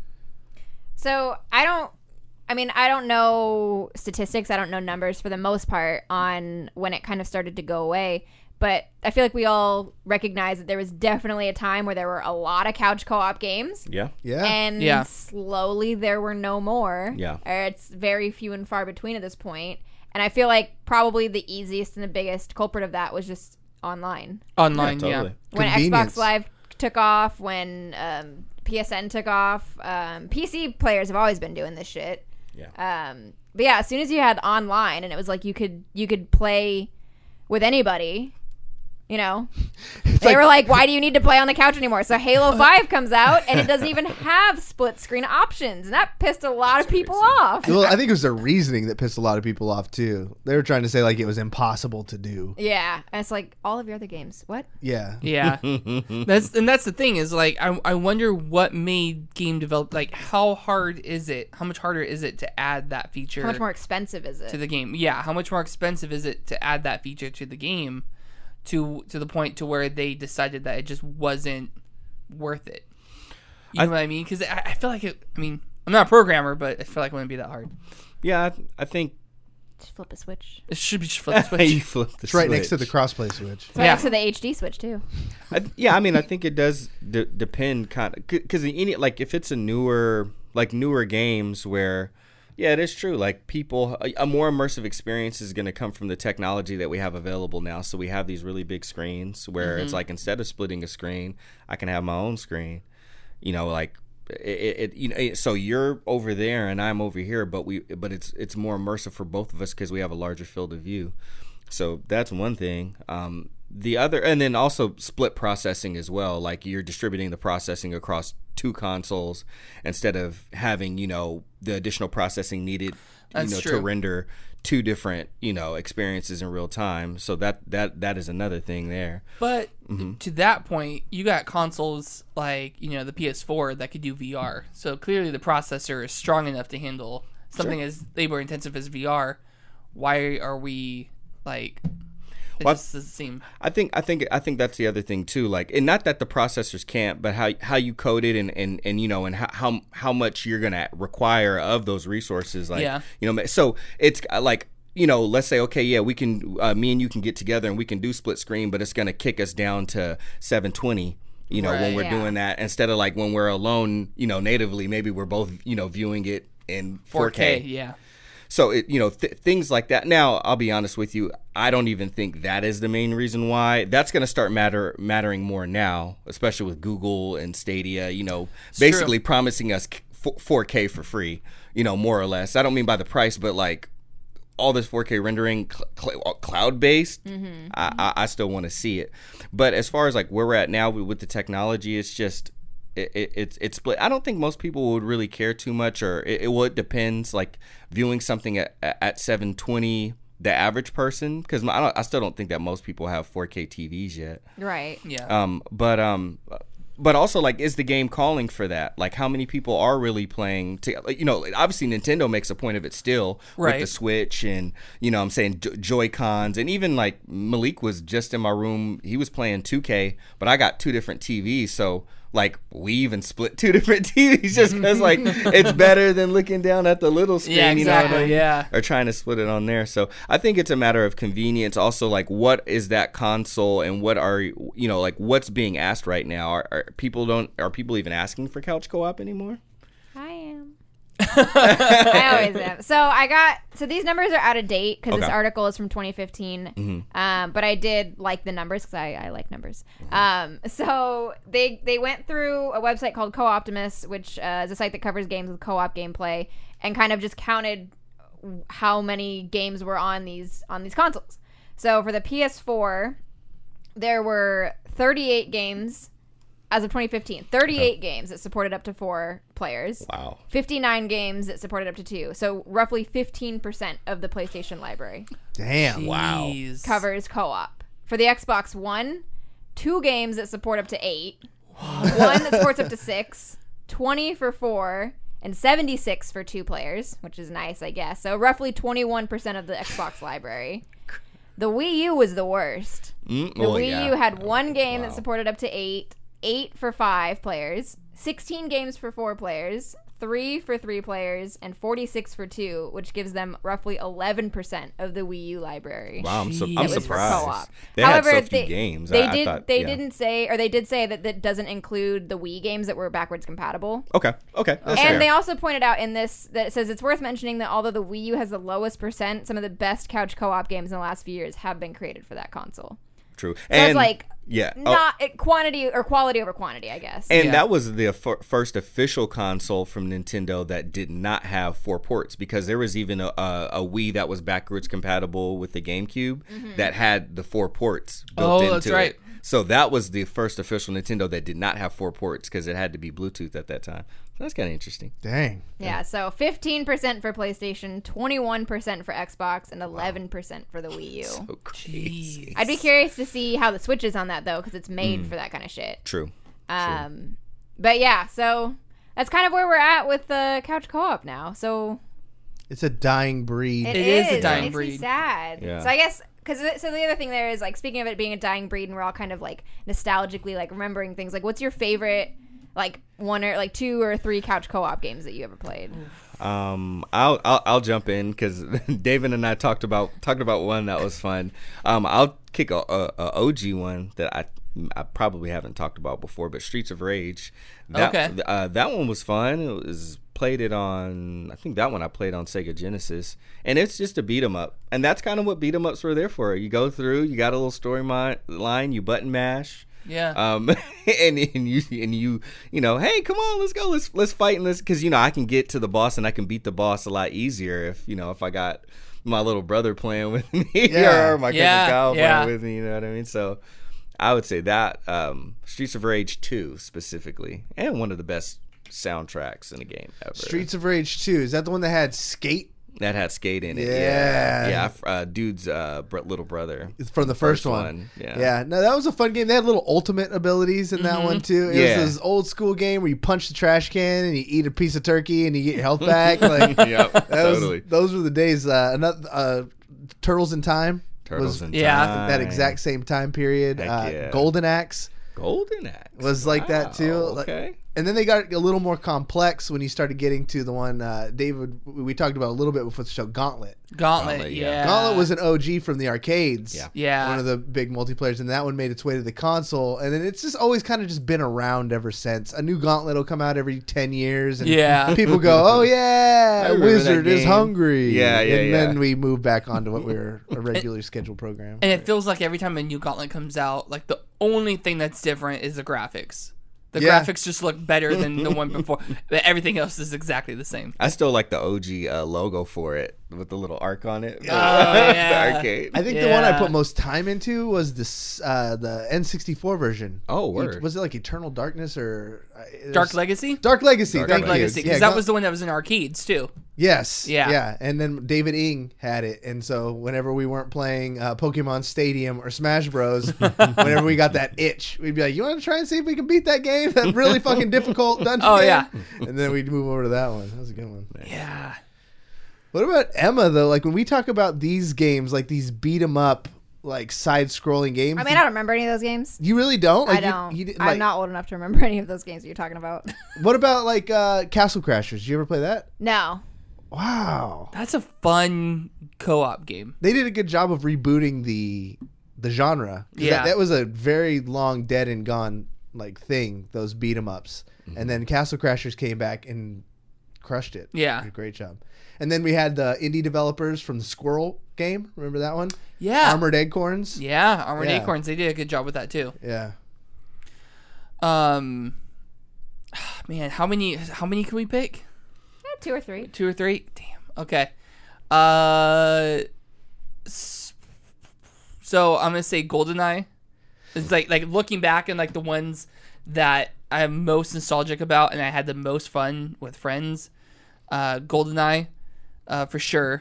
Speaker 3: So I don't know statistics. I don't know numbers for the most part on when it kind of started to go away. But I feel like we all recognize that there was definitely a time where there were a lot of couch co-op games.
Speaker 4: Yeah.
Speaker 2: Yeah.
Speaker 3: And slowly there were no more.
Speaker 4: Yeah.
Speaker 3: Or it's very few and far between at this point. And I feel like probably the easiest and the biggest culprit of that was just online.
Speaker 1: Online,
Speaker 4: Yeah, totally.
Speaker 3: When
Speaker 2: Convenience.
Speaker 3: Xbox Live took off, when PSN took off, PC players have always been doing this shit.
Speaker 4: Yeah.
Speaker 3: But yeah, as soon as you had online and it was like you could play with anybody, they were like, why do you need to play on the couch anymore? So Halo 5 comes out and it doesn't even have split screen options, and that pissed a lot of people off.
Speaker 2: Well, I think it was their reasoning that pissed a lot of people off too. They were trying to say like it was impossible to do.
Speaker 3: Yeah, and it's like all of your other games. What?
Speaker 2: Yeah.
Speaker 1: Yeah. That's the thing is, like, I wonder what made game develop, like, how much harder is it to add that feature
Speaker 3: How much more expensive is it?
Speaker 1: to the game? Yeah, how much more expensive is it to add that feature to the game to the point to where they decided that it just wasn't worth it? You know what I mean? Because I feel like I'm not a programmer, but I feel like it wouldn't be that hard.
Speaker 4: Yeah. I think
Speaker 3: Just flip a switch.
Speaker 1: It should be just flip the
Speaker 4: you
Speaker 1: switch.
Speaker 4: flip the
Speaker 2: It's right next to the
Speaker 4: switch.
Speaker 2: crossplay switch.
Speaker 3: It's right
Speaker 1: Yeah.
Speaker 3: next to the HD switch too.
Speaker 4: I think it does depend kind of, because like if it's a newer games where, yeah, it is true. Like people, a more immersive experience is going to come from the technology that we have available now. So we have these really big screens where it's like, instead of splitting a screen, I can have my own screen. Like so you're over there and I'm over here, but it's more immersive for both of us because we have a larger field of view. So that's one thing. The other, and then also split processing as well. Like you're distributing the processing across two consoles instead of having, the additional processing needed,
Speaker 1: That's
Speaker 4: to
Speaker 1: true.
Speaker 4: render two different, experiences in real time. So that is another thing there.
Speaker 1: But to that point, you got consoles like, the PS4 that could do VR. So clearly the processor is strong enough to handle something as labor intensive as VR. Why are we like... It
Speaker 4: Well,
Speaker 1: just doesn't seem.
Speaker 4: I think that's the other thing too. Like, and not that the processors can't, but how you code it and you know, and how much you're gonna require of those resources. Like,
Speaker 1: Yeah.
Speaker 4: you know, so it's like, you know, let's say, okay, yeah, we can, me and you can get together and we can do split screen, but it's gonna kick us down to 720. You know, when
Speaker 1: Right.
Speaker 4: we're
Speaker 3: Yeah.
Speaker 4: doing that, instead of like when we're alone, you know, natively, maybe we're both, you know, viewing it in 4K.
Speaker 1: Yeah.
Speaker 4: So, you know, things like that. Now, I'll be honest with you. I don't even think that is the main reason why. That's going to start mattering more now, especially with Google and Stadia, you know, basically promising us 4K for free, you know, more or less. I don't mean by the price, but like all this 4K rendering cloud-based, I still want to see it. But as far as like where we're at now with the technology, it's just... It's split. I don't think most people would really care too much, or it depends. Like viewing something at 720, the average person, because I still don't think that most people have 4K TVs yet.
Speaker 3: Right.
Speaker 1: Yeah.
Speaker 4: But also, like, is the game calling for that? Like, how many people are really playing? You know, obviously Nintendo makes a point of it still
Speaker 1: Right.
Speaker 4: with the Switch and, you know, I'm saying Joy-Cons, and even like Malik was just in my room. He was playing 2K, but I got two different TVs, so. Like, we even split two different TVs just because, like, it's better than looking down at the little screen,
Speaker 1: Yeah,
Speaker 4: you know what I
Speaker 1: exactly,
Speaker 4: mean?
Speaker 1: yeah.
Speaker 4: Or trying to split it on there. So I think it's a matter of convenience. Also, like, what is that console and what are, you know, like, what's being asked right now? Are people even asking for couch co-op anymore?
Speaker 3: I am. I always am. So these numbers are out of date because this
Speaker 4: Okay.
Speaker 3: article is from 2015. But I did like the numbers because I like numbers. So they went through a website called Co-Optimus, which is a site that covers games with co-op gameplay, and kind of just counted how many games were on these consoles. So for the PS4, there were 38 games as of 2015. 38 games that supported up to 4 players.
Speaker 4: Wow.
Speaker 3: 59 games that supported up to 2. So roughly 15% of the PlayStation library
Speaker 2: Damn.
Speaker 4: Wow.
Speaker 1: Jeez.
Speaker 3: covers co-op. For the Xbox One, 2 games that support up to 8. 1 that supports up to 6. 20 for 4. And 76 for 2 players, which is nice, I guess. So roughly 21% of the Xbox library. The Wii U was the worst. The Wii U had 1 game that supported up to 8. 8 for 5 players, 16 games for 4 players, 3 for 3 players, and 46 for 2, which gives them roughly 11% of the Wii U library.
Speaker 4: Wow, I'm
Speaker 1: Jeez.
Speaker 3: That was for
Speaker 4: surprised.
Speaker 3: co-op.
Speaker 4: They
Speaker 3: However,
Speaker 4: had so few games.
Speaker 3: They
Speaker 4: I thought,
Speaker 3: They
Speaker 4: yeah.
Speaker 3: didn't say, or they did say that that doesn't include the Wii games that were backwards compatible.
Speaker 4: Okay. That's
Speaker 3: And
Speaker 4: fair.
Speaker 3: they also pointed out in this that it says it's worth mentioning that although the Wii U has the lowest percent, some of the best couch co-op games in the last few years have been created for that console.
Speaker 4: True.
Speaker 3: So
Speaker 4: And
Speaker 3: it's like
Speaker 4: yeah.
Speaker 3: not quantity or quality over quantity, I guess.
Speaker 4: And
Speaker 1: Yeah.
Speaker 4: that was the first official console from Nintendo that did not have 4 ports, because there was even a Wii that was backwards compatible with the GameCube that had the 4 ports built into
Speaker 1: that's right.
Speaker 4: it. So that was the first official Nintendo that did not have 4 ports because it had to be Bluetooth at that time. So that's kind of interesting.
Speaker 2: Dang.
Speaker 3: Yeah, so 15% for PlayStation, 21% for Xbox, and 11% for the Wii U.
Speaker 4: So crazy.
Speaker 3: I'd be curious to see how the Switch is on that, though, because it's made for that kind of shit.
Speaker 4: True.
Speaker 3: But yeah, so that's kind of where we're at with the couch co-op now. So
Speaker 2: It's a dying breed.
Speaker 3: it
Speaker 1: is a
Speaker 3: is.
Speaker 1: dying
Speaker 3: It makes me
Speaker 1: breed.
Speaker 3: sad.
Speaker 4: Yeah.
Speaker 3: So I guess, so the other thing there is, like, speaking of it being a dying breed, and we're all kind of, like, nostalgically, like, remembering things, like, what's your favorite, like, 1 or, like, 2 or 3 couch co-op games that you ever played?
Speaker 4: I'll jump in because David and I talked about one that was fun. I'll kick a OG one that I probably haven't talked about before, but Streets of Rage. That one was fun. It was played it on, I think that one I played on Sega Genesis, and it's just a beat 'em up, and that's kind of what beat 'em ups were there for. You go through, you got a little story line, you button mash.
Speaker 1: Yeah.
Speaker 4: And you know, hey, come on, let's go, let's fight, and because you know I can get to the boss and I can beat the boss a lot easier if I got my little brother playing with me
Speaker 2: Yeah.
Speaker 4: or my cousin Kyle playing with me, you know what I mean? So I would say that Streets of Rage 2 specifically, and one of the best soundtracks in a game ever.
Speaker 2: Streets of Rage 2. Is that the one that had Skate?
Speaker 4: That had Skate in it.
Speaker 2: Yeah.
Speaker 4: Yeah. Dude's little brother.
Speaker 2: It's from the first one.
Speaker 4: Yeah.
Speaker 2: Yeah. No, that was a fun game. They had little ultimate abilities in that one too. It
Speaker 4: Yeah.
Speaker 2: was this old school game where you punch the trash can and you eat a piece of turkey and you get your health back. Like
Speaker 4: Yep.
Speaker 2: that was-
Speaker 4: Totally.
Speaker 2: those were the days. Turtles in Time.
Speaker 4: Turtles in
Speaker 1: Yeah.
Speaker 4: Time.
Speaker 2: that exact same time period.
Speaker 4: Heck yeah.
Speaker 2: Golden Axe
Speaker 4: Golden Axe
Speaker 2: was like that too. Like-
Speaker 4: Okay.
Speaker 2: And then they got a little more complex when you started getting to the one David we talked about a little bit before the show, Gauntlet.
Speaker 1: Gauntlet, yeah.
Speaker 2: Gauntlet was an OG from the arcades.
Speaker 4: Yeah.
Speaker 1: Yeah.
Speaker 2: One of the big multiplayers, and that one made its way to the console, and then it's just always kind of just been around ever since. A new Gauntlet will come out every 10 years, and
Speaker 1: Yeah.
Speaker 2: people go, "Oh yeah,
Speaker 4: I remember
Speaker 2: Wizard
Speaker 4: that
Speaker 2: is
Speaker 4: game."
Speaker 2: hungry."
Speaker 4: Yeah, yeah,
Speaker 2: and
Speaker 4: yeah.
Speaker 2: then we move back onto what we were a regularly scheduled program.
Speaker 1: And it feels like every time a new Gauntlet comes out, like the only thing that's different is the graphics. The
Speaker 2: Yeah.
Speaker 1: graphics just look better than the one before. But everything else is exactly the same.
Speaker 4: I still like the OG logo for it with the little arc on it.
Speaker 1: yeah.
Speaker 4: The arcade.
Speaker 2: I think the one I
Speaker 1: Yeah.
Speaker 2: put most time into was this the N64 version.
Speaker 4: Oh, word.
Speaker 2: Was it like Eternal Darkness or
Speaker 1: Dark Legacy?
Speaker 2: Dark Legacy.
Speaker 4: Dark
Speaker 2: thank
Speaker 1: Dark
Speaker 2: you.
Speaker 1: Legacy. Because
Speaker 2: Yeah,
Speaker 1: that was the one that was in arcades, too.
Speaker 2: Yes.
Speaker 1: Yeah.
Speaker 2: Yeah. And then David Ing had it. And so whenever we weren't playing Pokemon Stadium or Smash Bros, whenever we got that itch, we'd be like, you want to try and see if we can beat that game? That really fucking difficult dungeon
Speaker 1: Oh,
Speaker 2: game?
Speaker 1: yeah.
Speaker 2: And then we'd move over to that one. That was a good one.
Speaker 1: Yeah.
Speaker 2: What about Emma, though? Like when we talk about these games, like these beat 'em up, like side-scrolling games.
Speaker 3: I mean, I don't remember any of those games.
Speaker 2: you really don't? Like,
Speaker 3: I don't.
Speaker 2: You didn't,
Speaker 3: I'm
Speaker 2: like,
Speaker 3: not old enough to remember any of those games that you're talking about.
Speaker 2: What about like Castle Crashers? Did you ever play that?
Speaker 3: No.
Speaker 2: Wow.
Speaker 1: That's a fun co-op game.
Speaker 2: They did a good job of rebooting the genre. 'Cause
Speaker 1: Yeah.
Speaker 2: that was a very long dead and gone like thing. Those beat 'em ups, and then Castle Crashers came back and crushed it.
Speaker 1: Yeah.
Speaker 2: Did a great job. And then we had the indie developers from the Squirrel game. Remember that one?
Speaker 1: Yeah.
Speaker 2: Armored Acorns.
Speaker 1: Yeah, Armored
Speaker 2: Yeah.
Speaker 1: Acorns. They did a good job with that, too.
Speaker 2: Yeah.
Speaker 1: Man, how many can we pick?
Speaker 3: 2 or 3.
Speaker 1: 2 or 3? Damn. Okay. So I'm gonna say GoldenEye. It's like looking back and like the ones that I'm most nostalgic about and I had the most fun with friends. GoldenEye, for sure.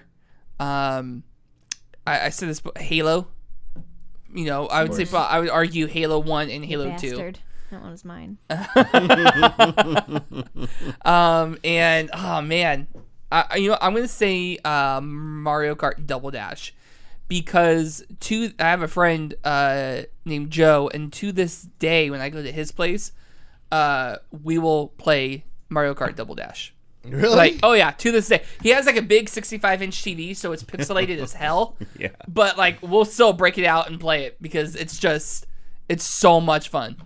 Speaker 1: I said this, but Halo. You know, I would say, but I would argue Halo 1 and Halo 2.
Speaker 3: Bastard. That one was mine.
Speaker 1: And oh man, I'm gonna say Mario Kart Double Dash because I have a friend named Joe, and to this day, when I go to his place, we will play Mario Kart Double Dash.
Speaker 2: Really?
Speaker 1: Like, oh yeah, to this day, he has like a big 65-inch TV, so it's pixelated as hell.
Speaker 4: Yeah.
Speaker 1: But like, we'll still break it out and play it because it's so much fun.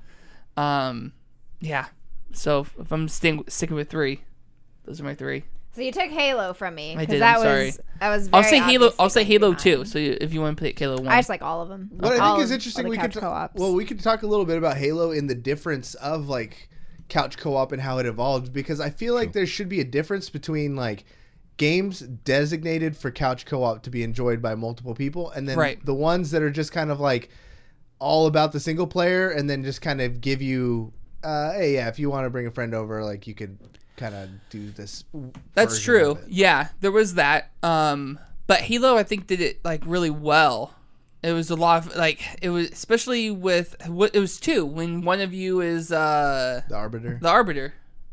Speaker 1: Yeah. So if I'm sticking with 3, those are my 3.
Speaker 3: So you took Halo from me.
Speaker 1: I
Speaker 3: 'cause
Speaker 1: did,
Speaker 3: that
Speaker 1: I'm
Speaker 3: was,
Speaker 1: sorry.
Speaker 3: That was
Speaker 1: I'll
Speaker 3: very
Speaker 1: say Halo. I'll
Speaker 3: obviously
Speaker 1: say Halo
Speaker 3: gonna be
Speaker 1: 2.
Speaker 3: mine.
Speaker 1: So if you want to pick Halo 1,
Speaker 3: I just like all of them.
Speaker 2: What I
Speaker 3: All
Speaker 2: think is
Speaker 3: of-
Speaker 2: interesting,
Speaker 3: all
Speaker 2: we
Speaker 3: the
Speaker 2: could
Speaker 3: couch co-ops.
Speaker 2: we could talk a little bit about Halo in the difference of like couch co-op and how it evolved, because I feel like there should be a difference between like games designated for couch co-op to be enjoyed by multiple people, and then
Speaker 1: Right.
Speaker 2: the ones that are just kind of like all about the single player, and then just kind of give you, hey, yeah, if you want to bring a friend over, like you could kind of do this.
Speaker 1: that's
Speaker 2: version
Speaker 1: true.
Speaker 2: of it.
Speaker 1: Yeah, there was that. But Halo, I think, did it like really well. It was a lot of like it was, especially with what it was 2 when one of you is
Speaker 2: The Arbiter.
Speaker 1: the Arbiter.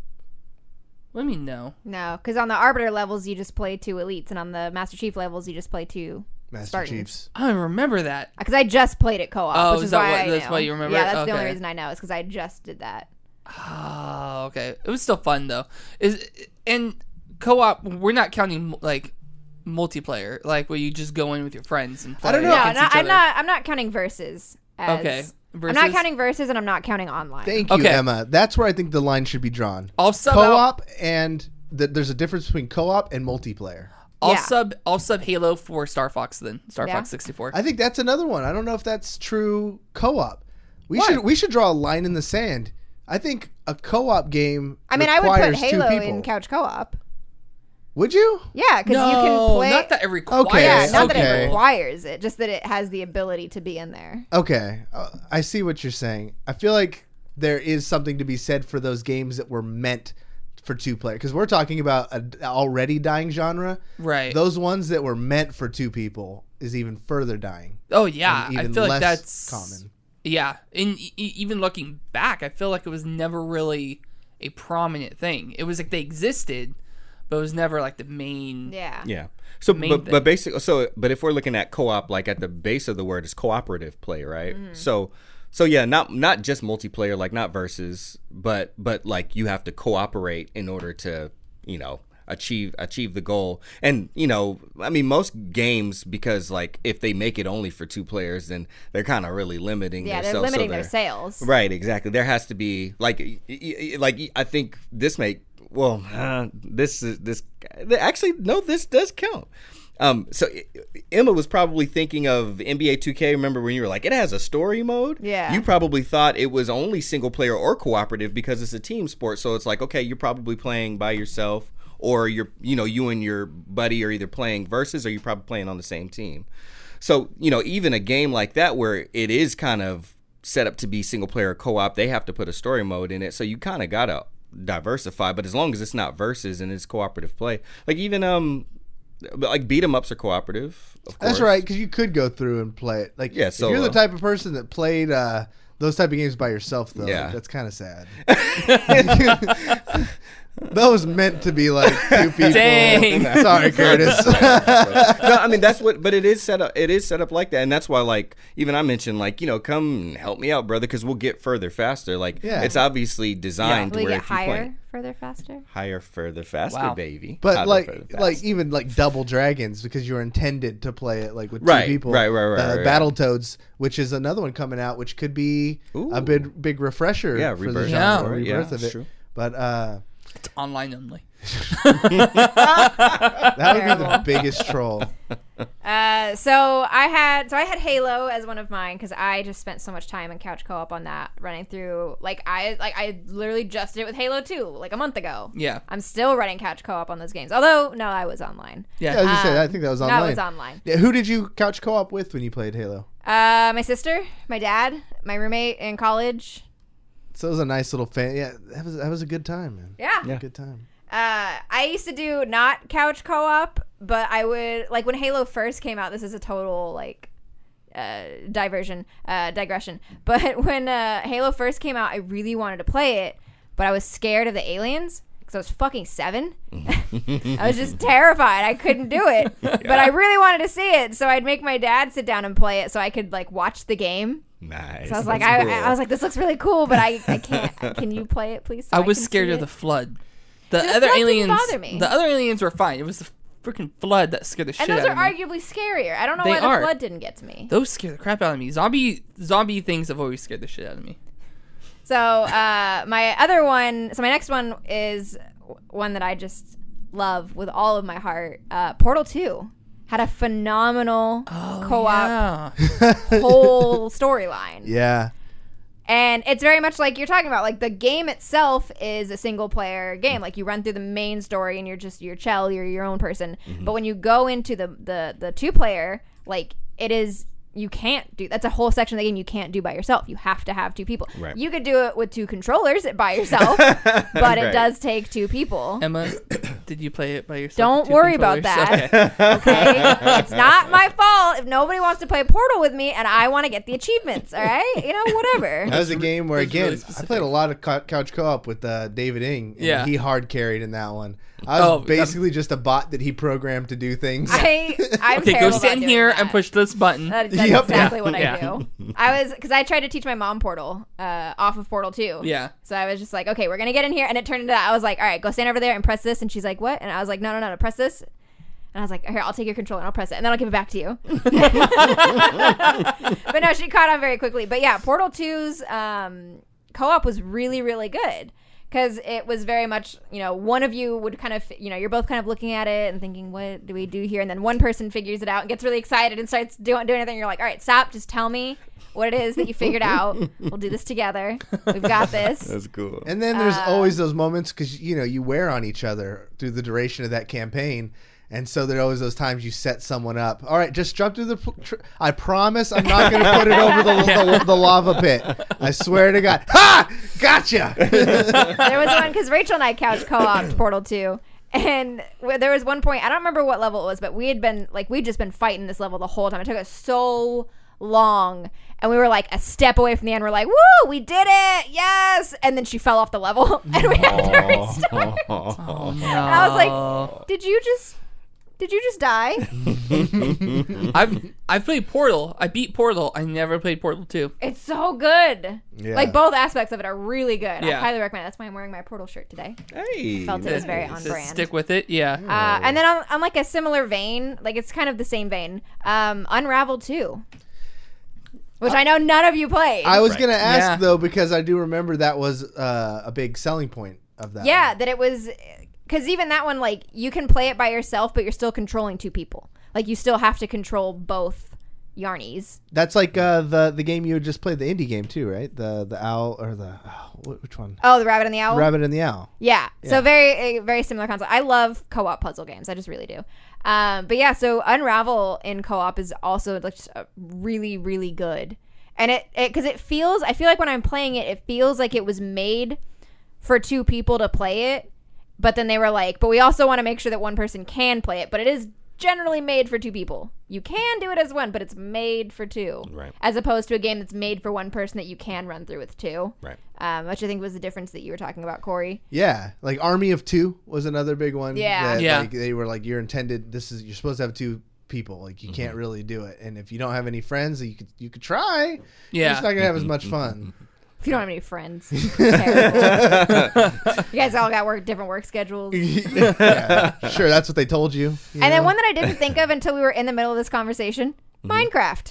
Speaker 1: Let me know.
Speaker 3: No, because on the Arbiter levels, you just play 2 elites, and on the Master Chief levels, you just play 2
Speaker 2: Master
Speaker 3: Spartans.
Speaker 2: Chiefs.
Speaker 1: I don't remember that.
Speaker 3: Because I just played it co-op,
Speaker 1: Oh,
Speaker 3: which
Speaker 1: is
Speaker 3: is
Speaker 1: that
Speaker 3: why
Speaker 1: what-
Speaker 3: I
Speaker 1: that's
Speaker 3: know.
Speaker 1: why you remember
Speaker 3: Yeah,
Speaker 1: it?
Speaker 3: that's the only
Speaker 1: Okay.
Speaker 3: reason I know is because I just did that.
Speaker 1: Oh, okay. It was still fun though. And co-op? We're not counting like multiplayer, like where you just go in with your friends and play.
Speaker 2: I don't know.
Speaker 3: No,
Speaker 1: against each
Speaker 3: I'm
Speaker 1: other.
Speaker 3: not. I'm not counting versus. As,
Speaker 1: Okay.
Speaker 3: I'm
Speaker 1: Versus?
Speaker 3: not counting versus, and I'm not counting online.
Speaker 2: Thank you,
Speaker 1: Okay.
Speaker 2: Emma. That's where I think the line should be drawn.
Speaker 1: I'll sub out.
Speaker 2: Co-op and there's a difference between co-op and multiplayer.
Speaker 1: I'll
Speaker 3: Yeah.
Speaker 1: sub Halo for Star Fox then. Star
Speaker 3: Yeah.
Speaker 1: Fox 64.
Speaker 2: I think that's another one. I don't know if that's true co-op.
Speaker 1: Why?
Speaker 2: We should draw a line in the sand. I think a co-op game.
Speaker 3: I mean, I would put
Speaker 2: requires two
Speaker 3: Halo
Speaker 2: people.
Speaker 3: in couch co-op.
Speaker 2: Would you?
Speaker 3: Yeah, because
Speaker 1: no,
Speaker 3: you can play.
Speaker 1: not that it requires.
Speaker 2: Okay,
Speaker 3: Yeah, not that
Speaker 2: okay.
Speaker 3: it requires it, just that it has the ability to be in there.
Speaker 2: Okay, I see what you're saying. I feel like there is something to be said for those games that were meant for 2 player, because we're talking about an already dying genre.
Speaker 1: Right.
Speaker 2: Those ones that were meant for 2 people is even further dying.
Speaker 1: Oh yeah,
Speaker 2: and
Speaker 1: I
Speaker 2: even
Speaker 1: feel like
Speaker 2: less
Speaker 1: that's
Speaker 2: common.
Speaker 1: Yeah, and even looking back, I feel like it was never really a prominent thing. It was like they existed, but it was never like the main.
Speaker 3: Yeah.
Speaker 4: Yeah. So,
Speaker 1: Main
Speaker 4: but
Speaker 1: thing.
Speaker 4: basically, but if we're looking at co-op, like at the base of the word is cooperative play, right? So yeah, not just multiplayer, like not versus, but like you have to cooperate in order to, achieve the goal. And I mean, most games, because like if they make it only for 2 players, then they're kind of really limiting.
Speaker 3: Yeah, they're
Speaker 4: themselves.
Speaker 3: limiting their sales.
Speaker 4: Right, exactly. There has to be like I think this actually no, this does count. So Emma was probably thinking of NBA 2K. Remember when you were like, it has a story mode?
Speaker 3: Yeah.
Speaker 4: You probably thought it was only single player or cooperative because it's a team sport. So it's like, okay, you're probably playing by yourself, or you and your buddy are either playing versus, or you're probably playing on the same team. So, even a game like that where it is kind of set up to be single player or co-op, they have to put a story mode in it. So you kind of got to diversify, but as long as it's not versus and it's cooperative play, like even like beat 'em ups are cooperative, of course.
Speaker 2: That's right, because you could go through and play it. Like,
Speaker 4: Yeah,
Speaker 2: if you're the
Speaker 4: solo.
Speaker 2: type of person that played those type of games by yourself, though,
Speaker 4: Yeah.
Speaker 2: like, that's kind of sad. Those meant to be like 2 people.
Speaker 1: Dang.
Speaker 2: Sorry, Curtis.
Speaker 4: No, I mean that's what, but it is set up. It is set up like that, and that's why, like, even I mentioned, like, come help me out, brother, because we'll get further faster. Like,
Speaker 2: Yeah.
Speaker 4: it's obviously designed
Speaker 3: Will you
Speaker 4: where
Speaker 3: get
Speaker 4: if you play
Speaker 3: higher, further, faster?
Speaker 4: higher, further, faster,
Speaker 1: Wow.
Speaker 4: baby.
Speaker 2: But
Speaker 4: Higher,
Speaker 2: like,
Speaker 4: further,
Speaker 2: like
Speaker 4: faster.
Speaker 2: even like Double Dragons, because you're intended to play it like with 2
Speaker 4: Right,
Speaker 2: people.
Speaker 4: right.
Speaker 2: Battletoads, which is another one coming out, which could be a
Speaker 4: Ooh.
Speaker 2: big refresher.
Speaker 4: Yeah,
Speaker 2: for the
Speaker 4: rebirth.
Speaker 2: genre,
Speaker 1: Yeah.
Speaker 2: rebirth of
Speaker 4: that's
Speaker 2: it.
Speaker 4: true.
Speaker 2: But
Speaker 1: It's online only.
Speaker 2: that would be the biggest troll.
Speaker 3: So I had Halo as one of mine because I just spent so much time in couch co-op on that, running through. I literally just did it with Halo 2 like a month ago.
Speaker 1: Yeah.
Speaker 3: I'm still running couch co-op on those games. Although no, I was online.
Speaker 2: Yeah, I was gonna say,
Speaker 3: Um,
Speaker 2: I think that was
Speaker 3: No,
Speaker 2: online.
Speaker 3: it was online.
Speaker 2: Yeah, who did you couch co-op with when you played Halo?
Speaker 3: My sister, my dad, my roommate in college.
Speaker 2: So it was a nice little fan. Yeah, that was a good time, man.
Speaker 3: Yeah.
Speaker 2: Good time.
Speaker 3: I used to do not couch co-op, but I would, like, when Halo first came out, this is a total, like, digression. But when Halo first came out, I really wanted to play it, but I was scared of the aliens because I was fucking 7. I was just terrified. I couldn't do it, but I really wanted to see it, so I'd make my dad sit down and play it so I could, like, watch the game.
Speaker 4: Nice.
Speaker 3: So I was like,
Speaker 4: That's cool.
Speaker 3: I was like, this looks really cool, but I can't. Can you play it, please? So
Speaker 1: I was
Speaker 3: can
Speaker 1: scared
Speaker 3: see
Speaker 1: of
Speaker 3: it?
Speaker 1: the flood. The
Speaker 3: the
Speaker 1: other
Speaker 3: flood didn't
Speaker 1: aliens,
Speaker 3: bother me.
Speaker 1: the other aliens were fine. It was the freaking flood that scared the shit
Speaker 3: And those
Speaker 1: out
Speaker 3: are
Speaker 1: of me.
Speaker 3: arguably scarier. I don't know
Speaker 1: They
Speaker 3: why the
Speaker 1: are.
Speaker 3: flood didn't get to me.
Speaker 1: Those scare the crap out of me. Zombie things have always scared the shit out of me.
Speaker 3: So my next one is one that I just love with all of my heart. Portal 2 had a phenomenal co-op
Speaker 1: Yeah.
Speaker 3: whole storyline.
Speaker 2: Yeah.
Speaker 3: And it's very much like you're talking about. Like, the game itself is a single player game. Like, you run through the main story and you're Chell, you're your own person. But when you go into the 2-player, like, it is, you can't do, that's a whole section of the game you can't do by yourself. You have to have 2 people.
Speaker 4: Right.
Speaker 3: You could do it with 2 controllers by yourself, but it
Speaker 4: Right.
Speaker 3: does take 2 people.
Speaker 1: Emma, did you play it by yourself?
Speaker 3: Don't
Speaker 1: with 2
Speaker 3: worry about
Speaker 1: controllers?
Speaker 3: that.
Speaker 1: Okay.
Speaker 3: Okay? It's not my fault if nobody wants to play Portal with me and I want to get the achievements, all right? Whatever.
Speaker 2: That was a game where,
Speaker 1: that's really
Speaker 2: again, I
Speaker 1: specific.
Speaker 2: played a lot of couch co-op with David Ing. And
Speaker 1: Yeah.
Speaker 2: he hard carried in that one. I was basically just a bot that he programmed to do things.
Speaker 3: I'm
Speaker 1: Okay, go
Speaker 3: terrible
Speaker 1: stand
Speaker 3: about
Speaker 1: here
Speaker 3: doing
Speaker 1: and
Speaker 3: that.
Speaker 1: push this button.
Speaker 3: That's
Speaker 2: Yep.
Speaker 3: exactly what
Speaker 1: Yeah.
Speaker 3: I do. Because I tried to teach my mom Portal off of Portal 2.
Speaker 1: Yeah.
Speaker 3: So I was just like, okay, we're going to get in here. And it turned into that. I was like, all right, go stand over there and press this. And she's like, what? And I was like, no, press this. And I was like, here, I'll take your controller and I'll press it. And then I'll give it back to you. But no, she caught on very quickly. But yeah, Portal 2's co-op was really, really good. Because it was very much, one of you would kind of, you're both kind of looking at it and thinking, what do we do here? And then one person figures it out and gets really excited and starts doing anything. You're like, all right, stop. Just tell me what it is that you figured out. We'll do this together. We've got this.
Speaker 4: That's cool.
Speaker 2: And then there's always those moments because, you wear on each other through the duration of that campaign. And so there are always those times you set someone up. All right, just jump through I promise I'm not going to put it over the lava pit. I swear to God. Ha! Gotcha!
Speaker 3: There was one because Rachel and I couch co-opted Portal 2. And there was one point, I don't remember what level it was, but we'd just been fighting this level the whole time. It took us so long. And we were like a step away from the end. We're like, woo, we did it. Yes. And then she fell off the level and we had to restart.
Speaker 1: Oh, no.
Speaker 3: And I was like, did you just die?
Speaker 1: I've played Portal. I beat Portal. I never played Portal 2.
Speaker 3: It's so good.
Speaker 2: Yeah.
Speaker 3: Like both aspects of it are really good.
Speaker 1: Yeah.
Speaker 3: I highly recommend it. That's why I'm wearing my Portal shirt today.
Speaker 4: Hey,
Speaker 3: Felt it was very on
Speaker 1: So
Speaker 3: brand.
Speaker 1: stick with it. Yeah.
Speaker 3: And then on like a similar vein, like it's kind of the same vein, Unravel 2. Which I know none of you played.
Speaker 2: I was
Speaker 4: Right.
Speaker 2: gonna ask
Speaker 1: Yeah.
Speaker 2: though, because I do remember that was a big selling point of that.
Speaker 3: Yeah,
Speaker 2: one.
Speaker 3: that it was, because even that one, like, you can play it by yourself, but you're still controlling two people. Like, you still have to control both Yarnies.
Speaker 2: That's like the game you just played, the indie game too, right? The owl or which one?
Speaker 3: Oh, the Rabbit and the Owl?
Speaker 2: Rabbit and the Owl.
Speaker 3: Yeah. So very similar concept. I love co-op puzzle games. I just really do. But yeah, so Unravel in co-op is also like just really, really good. And it because it feels, I feel like when I'm playing it, it feels like it was made for two people to play it. But then they were like, but we also want to make sure that one person can play it. But it is generally made for two people. You can do it as one, but it's made for two.
Speaker 4: Right.
Speaker 3: As opposed to a game that's made for one person that you can run through with two.
Speaker 4: Right.
Speaker 3: Which I think was the difference that you were talking about, Corey.
Speaker 2: Yeah, like Army of Two was another big one.
Speaker 3: Yeah.
Speaker 2: that,
Speaker 1: Yeah.
Speaker 2: Like, they were like, you're supposed to have two people. Like you can't really do it, and if you don't have any friends, you could try. You're
Speaker 1: Yeah.
Speaker 2: just not gonna have as much fun.
Speaker 3: If you don't have any friends. Terrible. You guys all got different work schedules.
Speaker 2: Yeah, sure, that's what they told you.
Speaker 3: And then one that I didn't think of until we were in the middle of this conversation, Minecraft.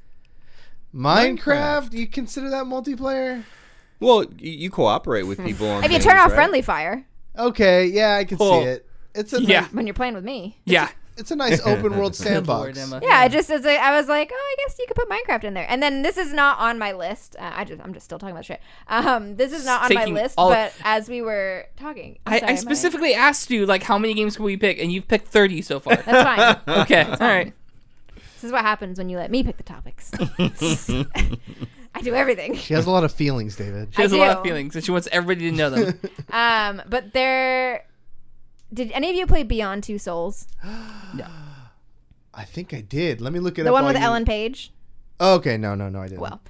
Speaker 2: Minecraft, you consider that multiplayer?
Speaker 4: Well, you cooperate with people on
Speaker 3: If you
Speaker 4: things,
Speaker 3: turn off
Speaker 4: right?
Speaker 3: friendly fire
Speaker 2: Okay, yeah, I can
Speaker 1: Cool.
Speaker 2: see it. It's a
Speaker 1: Yeah.
Speaker 2: nice,
Speaker 3: when you're playing with me.
Speaker 1: Yeah.
Speaker 2: it's a nice open world
Speaker 1: Good Lord,
Speaker 2: sandbox.
Speaker 1: Emma.
Speaker 3: Yeah, I was like, oh, I guess you could put Minecraft in there. And then this is not on my list. I'm just still talking about shit. This is not on my
Speaker 1: Taking
Speaker 3: list,
Speaker 1: all-
Speaker 3: but as we were talking, I'm sorry,
Speaker 1: I specifically asked you, like, how many games can we pick? And you've picked 30 so far.
Speaker 3: That's fine.
Speaker 1: Okay. All right.
Speaker 3: This is what happens when you let me pick the topics. I do everything.
Speaker 2: She has a lot of feelings, David.
Speaker 1: She has
Speaker 3: I
Speaker 1: a lot of
Speaker 3: do.
Speaker 1: feelings, and she wants everybody to know them.
Speaker 3: But did any of you play Beyond Two Souls?
Speaker 1: No.
Speaker 2: I think I did. Let me look it
Speaker 3: The
Speaker 2: up.
Speaker 3: one
Speaker 2: while
Speaker 3: with
Speaker 2: you-
Speaker 3: Ellen Page?
Speaker 2: Oh, okay, no, I didn't.
Speaker 3: Well,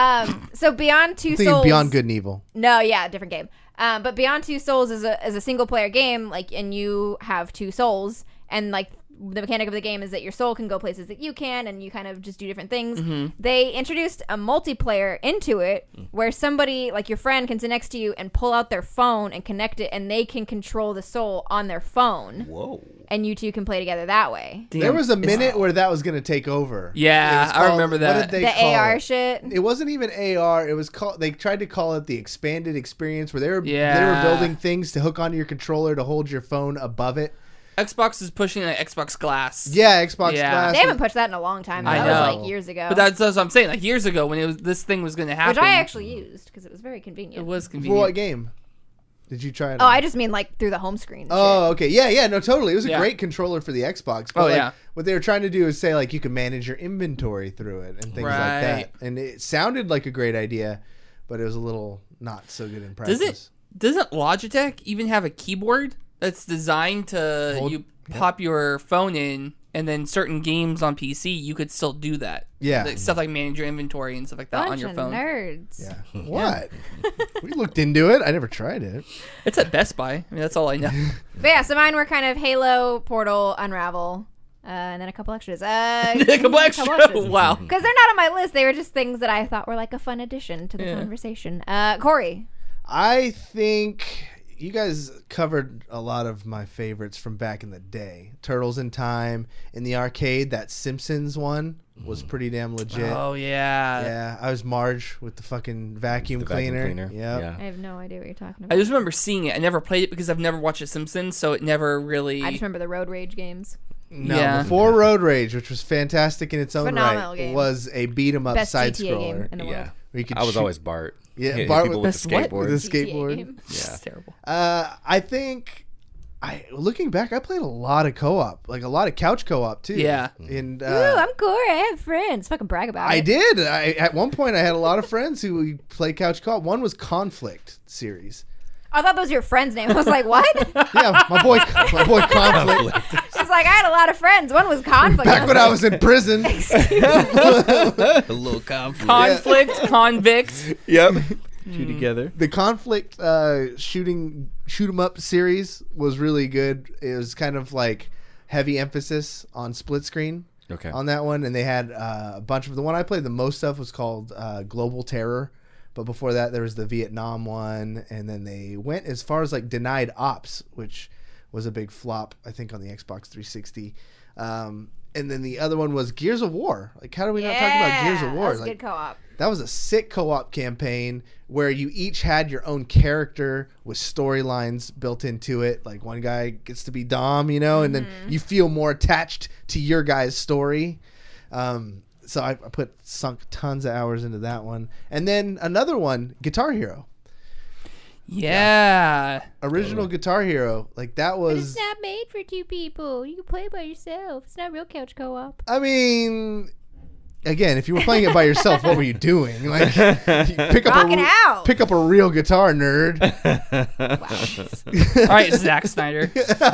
Speaker 3: so Beyond Two
Speaker 2: I'm thinking
Speaker 3: Souls.
Speaker 2: Beyond Good and Evil.
Speaker 3: No, yeah, different game. But Beyond Two Souls is a single player game, like, and you have two souls, and like the mechanic of the game is that your soul can go places that you can, and you kind of just do different things.
Speaker 1: Mm-hmm.
Speaker 3: They introduced a multiplayer into it where somebody, like your friend, can sit next to you and pull out their phone and connect it, and they can control the soul on their phone,
Speaker 4: Whoa.
Speaker 3: and you two can play together that way.
Speaker 2: There was a minute where that was going to take over.
Speaker 1: Yeah,
Speaker 2: It was
Speaker 1: I remember
Speaker 2: What
Speaker 1: that.
Speaker 2: did they
Speaker 3: The
Speaker 2: call
Speaker 3: AR
Speaker 2: it?
Speaker 3: shit.
Speaker 2: It wasn't even AR. It was called. They tried to call it the expanded experience, where they were
Speaker 1: Yeah.
Speaker 2: building things to hook onto your controller to hold your phone above it.
Speaker 1: Xbox is pushing an Xbox Glass.
Speaker 2: Yeah, Xbox
Speaker 1: Yeah.
Speaker 2: Glass.
Speaker 3: They haven't pushed that in a long time.
Speaker 1: I
Speaker 3: That was
Speaker 1: know.
Speaker 3: like years ago.
Speaker 1: But that's what I'm saying. Like years ago, when this thing was going to happen,
Speaker 3: which I actually used because it was very convenient.
Speaker 1: it was
Speaker 2: For
Speaker 1: convenient.
Speaker 2: what game? Did you try it?
Speaker 3: Oh,
Speaker 2: on?
Speaker 3: I just mean like through the home screen. and
Speaker 2: Oh, okay. Yeah, no, totally. It was a
Speaker 1: Yeah.
Speaker 2: great controller for the Xbox. But
Speaker 1: Oh,
Speaker 2: like,
Speaker 1: yeah.
Speaker 2: what they were trying to do is say, like, you can manage your inventory through it and things like that.
Speaker 1: Right.
Speaker 2: And it sounded like a great idea, but it was a little not so good in practice.
Speaker 1: Doesn't Logitech even have a keyboard that's designed to
Speaker 2: Hold-
Speaker 1: pop your phone in, and then certain games on PC you could still do that.
Speaker 2: Yeah.
Speaker 1: Like, stuff like manage your inventory and stuff like that
Speaker 3: Bunch
Speaker 1: on your
Speaker 3: of
Speaker 1: phone.
Speaker 3: nerds.
Speaker 2: Yeah. What? We looked into it. I never tried it.
Speaker 1: It's at Best Buy. I mean, that's all I know.
Speaker 3: But yeah, so mine were kind of Halo, Portal, Unravel, and then a couple extras.
Speaker 1: A couple extra. Wow.
Speaker 3: Because they're not on my list. They were just things that I thought were like a fun addition to the conversation. Corey.
Speaker 2: I think you guys covered a lot of my favorites from back in the day. Turtles in Time, in the arcade, that Simpsons one was pretty damn legit.
Speaker 1: Oh yeah.
Speaker 2: Yeah, I was Marge with the fucking vacuum
Speaker 4: The vacuum
Speaker 2: cleaner.
Speaker 4: cleaner.
Speaker 2: Yep.
Speaker 4: Yeah.
Speaker 3: I have no idea what you're talking
Speaker 1: I
Speaker 3: about.
Speaker 1: just remember seeing it. I never played it because I've never watched The Simpsons, so it never really.
Speaker 3: I just remember the Road Rage games.
Speaker 2: No,
Speaker 1: Yeah.
Speaker 2: before Road Rage, which was fantastic in its own
Speaker 3: Phenomenal
Speaker 2: right,
Speaker 3: game.
Speaker 2: was a beat 'em up
Speaker 3: Best
Speaker 2: side
Speaker 3: GTA game
Speaker 2: scroller.
Speaker 3: in the world.
Speaker 4: Yeah.
Speaker 2: Where you could
Speaker 4: I was
Speaker 2: shoot-
Speaker 4: always Bart.
Speaker 2: Yeah,
Speaker 4: Hitting
Speaker 2: Bart
Speaker 4: people
Speaker 2: with
Speaker 4: with the
Speaker 1: Best what?
Speaker 4: skateboard.
Speaker 2: with the
Speaker 3: GTA
Speaker 2: skateboard.
Speaker 3: game.
Speaker 1: It's terrible.
Speaker 2: I think looking back, I played a lot of co-op, like a lot of couch co-op too.
Speaker 1: Yeah.
Speaker 2: And
Speaker 3: Ooh, I'm Corey. I have friends. Fucking brag about it.
Speaker 2: I did. At one point I had a lot of friends who play couch co-op. One was Conflict series.
Speaker 3: I thought that was your friend's name. I was like, what?
Speaker 2: Yeah, my boy Conflict.
Speaker 3: He's like, I had a lot of friends. One was Conflict.
Speaker 2: Back when I was in prison.
Speaker 4: A little conflict.
Speaker 1: Conflict, convict.
Speaker 4: Yep. Two together.
Speaker 2: The Conflict shoot 'em up series was really good. It was kind of like heavy emphasis on split screen.
Speaker 4: Okay.
Speaker 2: On that one, and they had a bunch of the one I played the most of was called Global Terror, but before that there was the Vietnam one, and then they went as far as like Denied Ops, which was a big flop I think on the Xbox 360. And then the other one was Gears of War. Like, how do we not talk about Gears of War?
Speaker 3: That was
Speaker 2: Like,
Speaker 3: good co-op.
Speaker 2: that was a sick co-op campaign where you each had your own character with storylines built into it. Like, one guy gets to be Dom, you know, and then you feel more attached to your guy's story. So I sunk tons of hours into that one. And then another one, Guitar Hero.
Speaker 1: Yeah.
Speaker 2: Original Guitar Hero. Like, that was...
Speaker 3: But it's not made for two people. You can play it by yourself. It's not real couch co-op.
Speaker 2: I mean... Again, if you were playing it by yourself, what were you doing? Like, you pick up
Speaker 3: Rocking out.
Speaker 2: Pick up a real guitar, nerd.
Speaker 1: All right, Zack Snyder.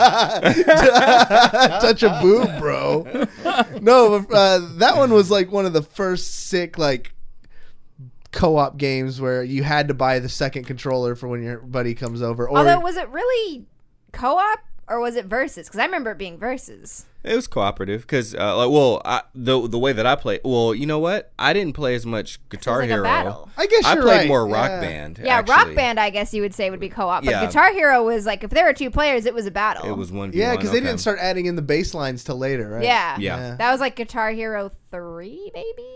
Speaker 2: Touch a boob, bro. No, that one was like one of the first sick like co-op games where you had to buy the second controller for when your buddy comes over. Or
Speaker 3: Although, was it really co-op or was it versus? Because I remember it being versus.
Speaker 4: It was cooperative because, the way that I play. Well, you know what? I didn't play as much Guitar
Speaker 3: It was like a
Speaker 4: Hero.
Speaker 3: battle.
Speaker 2: I guess
Speaker 4: I
Speaker 2: you're
Speaker 4: played
Speaker 2: right.
Speaker 4: more Rock
Speaker 2: Yeah.
Speaker 4: Band.
Speaker 3: Yeah,
Speaker 4: actually.
Speaker 3: Rock Band, I guess you would say would be co-op. But
Speaker 4: Yeah.
Speaker 3: Guitar Hero was like, if there were two players, it was a battle.
Speaker 4: It was 1v1.
Speaker 2: Yeah, because they
Speaker 4: okay.
Speaker 2: didn't start adding in the bass lines till later, right?
Speaker 3: Yeah.
Speaker 4: Yeah.
Speaker 3: That was like Guitar Hero 3, maybe?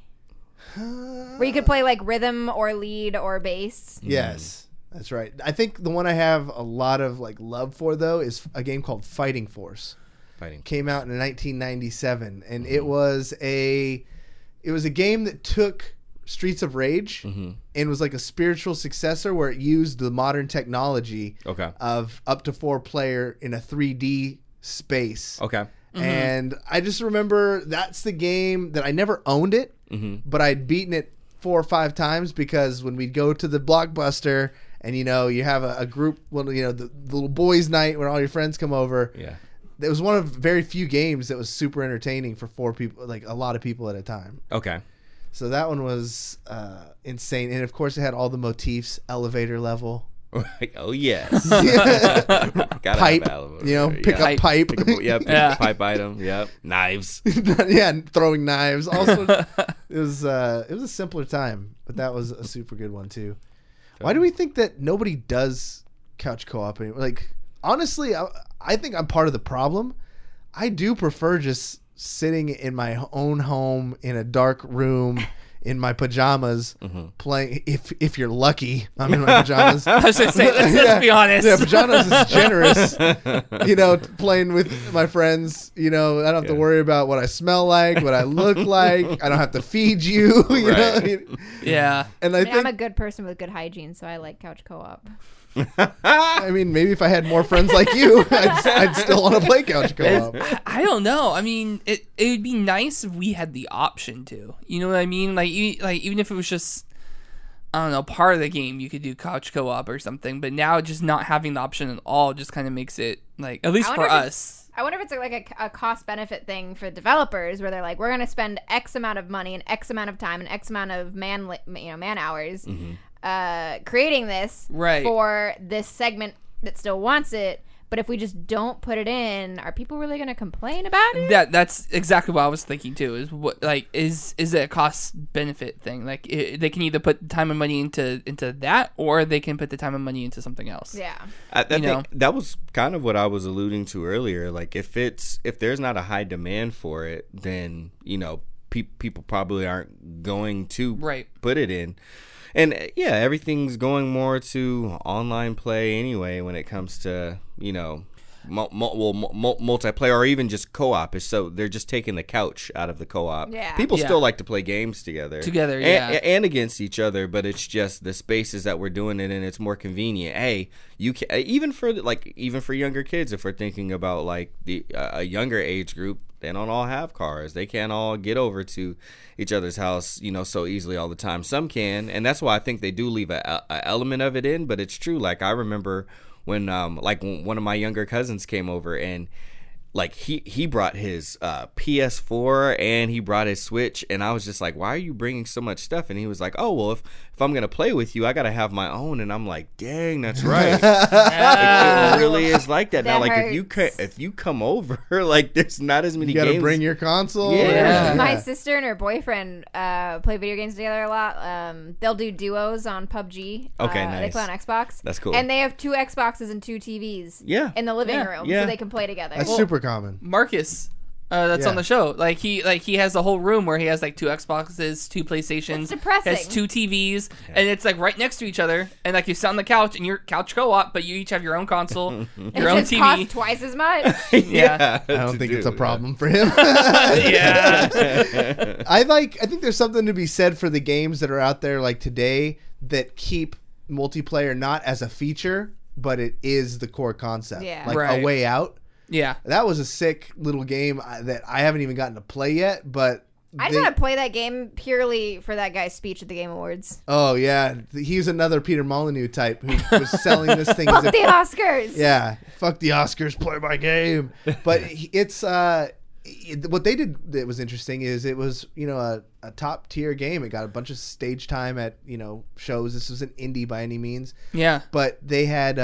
Speaker 3: Where you could play like rhythm or lead or bass.
Speaker 2: Yes, that's right. I think the one I have a lot of like love for though is a game called Fighting Force.
Speaker 4: Fighting.
Speaker 2: Came out in 1997, and it was a game that took Streets of Rage and was like a spiritual successor where it used the modern technology
Speaker 4: Okay.
Speaker 2: of up to 4 player in a 3D space.
Speaker 4: Okay.
Speaker 2: And I just remember that's the game that I never owned it, but I'd beaten it 4 or 5 times because when we'd go to the Blockbuster and, you know, you have a group, well, you know, the little boys' night when all your friends come over.
Speaker 4: Yeah.
Speaker 2: It was one of very few games that was super entertaining for 4 people, like a lot of people at a time.
Speaker 4: Okay.
Speaker 2: So that one was insane. And of course, it had all the motifs, elevator level.
Speaker 4: Oh yes. Gotta
Speaker 2: Pipe,
Speaker 4: have elevator,
Speaker 2: you know, pick up pipe.
Speaker 4: Pick up, yep.
Speaker 1: Yeah.
Speaker 4: Pipe item. Yep. Knives.
Speaker 2: Yeah, and throwing knives. Also, it was a simpler time, but that was a super good one too. Why do we think that nobody does couch co-op anymore? Like, honestly, I think I'm part of the problem. I do prefer just sitting in my own home in a dark room in my pajamas playing. If you're lucky, I'm in my pajamas.
Speaker 1: I was gonna say, let's be honest.
Speaker 2: Yeah, pajamas is generous. You know, playing with my friends. You know, I don't have to worry about what I smell like, what I look like. I don't have to feed you. You know, what I mean?
Speaker 1: Yeah.
Speaker 2: And I
Speaker 3: I mean,
Speaker 2: think
Speaker 3: I'm a good person with good hygiene, so I like couch co-op.
Speaker 2: I mean, maybe if I had more friends like you, I'd still want to play couch co-op.
Speaker 1: I don't know. I mean, it would be nice if we had the option to. You know what I mean? Like even if it was just, I don't know, part of the game, you could do couch co-op or something. But now just not having the option at all just kind of makes it like, at least
Speaker 3: I
Speaker 1: for
Speaker 3: wonder if
Speaker 1: us.
Speaker 3: I wonder if it's like a cost benefit thing for developers where they're like, we're going to spend X amount of money and X amount of time and X amount of man hours creating this
Speaker 1: Right.
Speaker 3: for this segment that still wants it. But if we just don't put it in, are people really going to complain about it?
Speaker 1: That's exactly what I was thinking too. Is what like is it a cost benefit thing? Like they can either put time and money into that, or they can put the time and money into something else.
Speaker 3: Yeah.
Speaker 4: I
Speaker 1: You know?
Speaker 4: think that was kind of what I was alluding to earlier. Like if there's not a high demand for it, then you know people probably aren't going to
Speaker 1: Right.
Speaker 4: put it in. And yeah, everything's going more to online play anyway when it comes to, you know, multiplayer or even just co-op. So they're just taking the couch out of the co-op.
Speaker 3: Yeah.
Speaker 4: People
Speaker 1: Yeah.
Speaker 4: still like to play games together. And against each other, but it's just the spaces that we're doing it in. It's more convenient. Hey, you can even for younger kids, if we're thinking about like a younger age group, they don't all have cars. They can't all get over to each other's house, you know, so easily all the time. Some can, and that's why I think they do leave a element of it in. But it's true. Like I remember when one of my younger cousins came over, and like he brought his PS4 and he brought his Switch, and I was just like, why are you bringing so much stuff? And he was like, oh, well, if I'm gonna play with you, I gotta have my own. And I'm like, dang, that's right. It really is like that now.
Speaker 3: That
Speaker 4: Like
Speaker 3: hurts.
Speaker 4: if you come over, like there's not as many
Speaker 2: You gotta
Speaker 4: games.
Speaker 2: bring your console.
Speaker 4: Yeah.
Speaker 3: My sister and her boyfriend play video games together a lot. They'll do duos on PUBG.
Speaker 4: Okay,
Speaker 3: They
Speaker 4: nice.
Speaker 3: play on Xbox.
Speaker 4: That's cool.
Speaker 3: And they have 2 Xboxes and 2 TVs.
Speaker 4: Yeah.
Speaker 3: In the living
Speaker 1: Yeah.
Speaker 3: room,
Speaker 4: Yeah.
Speaker 3: so they can play together.
Speaker 2: That's super common.
Speaker 1: Marcus, that's
Speaker 2: Yeah.
Speaker 1: on the show. Like he has the whole room where he has like 2 Xboxes, 2 PlayStations,
Speaker 3: It's depressing.
Speaker 1: has 2 TVs, and it's like right next to each other. And like you sit on the couch and you're couch co-op, but you each have your own console,
Speaker 3: It
Speaker 1: your own
Speaker 3: just costs
Speaker 1: TV.
Speaker 3: twice as much.
Speaker 1: Yeah.
Speaker 2: I don't think it's a problem for him.
Speaker 1: Yeah.
Speaker 2: I think there's something to be said for the games that are out there like today that keep multiplayer not as a feature, but it is the core concept.
Speaker 3: Yeah.
Speaker 2: Like
Speaker 1: Right.
Speaker 2: A Way Out.
Speaker 1: Yeah.
Speaker 2: That was a sick little game that I haven't even gotten to play yet, but
Speaker 3: I just want to play that game purely for that guy's speech at the Game Awards.
Speaker 2: oh yeah, he's another Peter Molyneux type who was selling this thing as
Speaker 3: Fuck
Speaker 2: if
Speaker 3: the Oscars.
Speaker 2: yeah, fuck the Oscars, play my game. But it's what they did that was interesting is it was, you know, a top tier game. It got a bunch of stage time at, you know, shows. This was an indie by any means,
Speaker 1: Yeah.
Speaker 2: but they had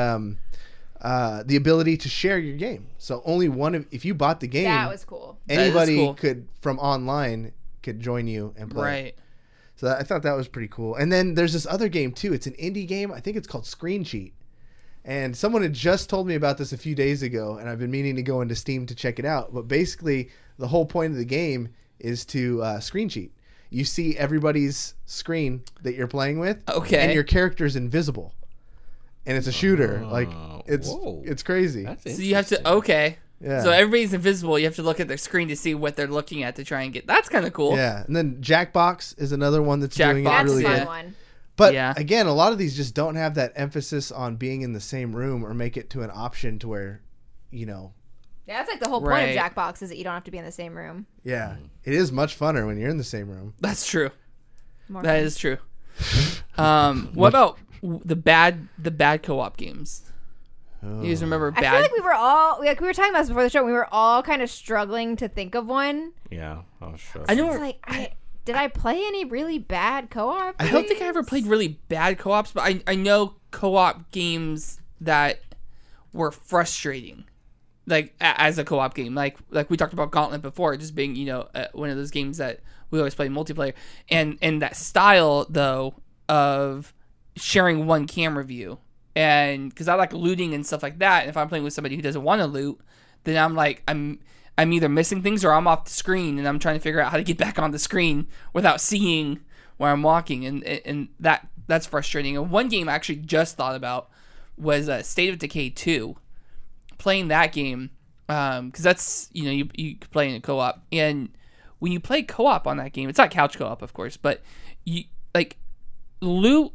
Speaker 2: the ability to share your game. So only if you bought the game,
Speaker 3: That was cool.
Speaker 1: That is
Speaker 2: anybody
Speaker 1: cool.
Speaker 2: could from online could join you and play.
Speaker 1: Right.
Speaker 2: So I thought that was pretty cool. And then there's this other game too. It's an indie game. I think it's called Screen Cheat. And someone had just told me about this a few days ago, and I've been meaning to go into Steam to check it out. But basically, the whole point of the game is to screen cheat. You see everybody's screen that you're playing with,
Speaker 1: Okay.
Speaker 2: and your character's invisible. And it's a shooter. Like
Speaker 4: whoa.
Speaker 2: it's crazy.
Speaker 4: That's
Speaker 1: So you have to
Speaker 2: Yeah.
Speaker 1: So everybody's invisible. You have to look at their screen to see what they're looking at to try and get. That's kind of cool.
Speaker 2: Yeah, and then Jackbox is another one that's doing it
Speaker 1: Jackbox,
Speaker 3: That's
Speaker 2: really
Speaker 3: a fun
Speaker 2: good.
Speaker 3: one.
Speaker 2: But
Speaker 1: Yeah.
Speaker 2: again, a lot of these just don't have that emphasis on being in the same room or make it to an option to where, you know,
Speaker 3: Yeah, that's like the whole point
Speaker 1: Right.
Speaker 3: of Jackbox is that you don't have to be in the same room.
Speaker 2: yeah, it is much funner when you're in the same room.
Speaker 1: That's true.
Speaker 3: More
Speaker 1: That
Speaker 3: fun.
Speaker 1: is true. What about the bad co-op games? You guys remember
Speaker 3: I
Speaker 1: bad?
Speaker 3: feel like we were talking about this before the show. We were all kind of struggling to think of one.
Speaker 4: Yeah. Oh, sure.
Speaker 1: I don't.
Speaker 3: It's like did I play any really bad co-op?
Speaker 1: I don't think I ever played really bad co-ops, but I know co-op games that were frustrating, like as a co-op game. Like we talked about Gauntlet before, just being, you know, one of those games that we always play multiplayer, and that style though of sharing one camera view, and because I like looting and stuff like that. And if I'm playing with somebody who doesn't want to loot, then I'm like I'm either missing things or I'm off the screen and I'm trying to figure out how to get back on the screen without seeing where I'm walking, and that's frustrating. And one game I actually just thought about was State of Decay 2. Playing that game, because that's, you know, you could play in a co-op, and when you play co-op on that game, it's not couch co-op, of course, but you like loot.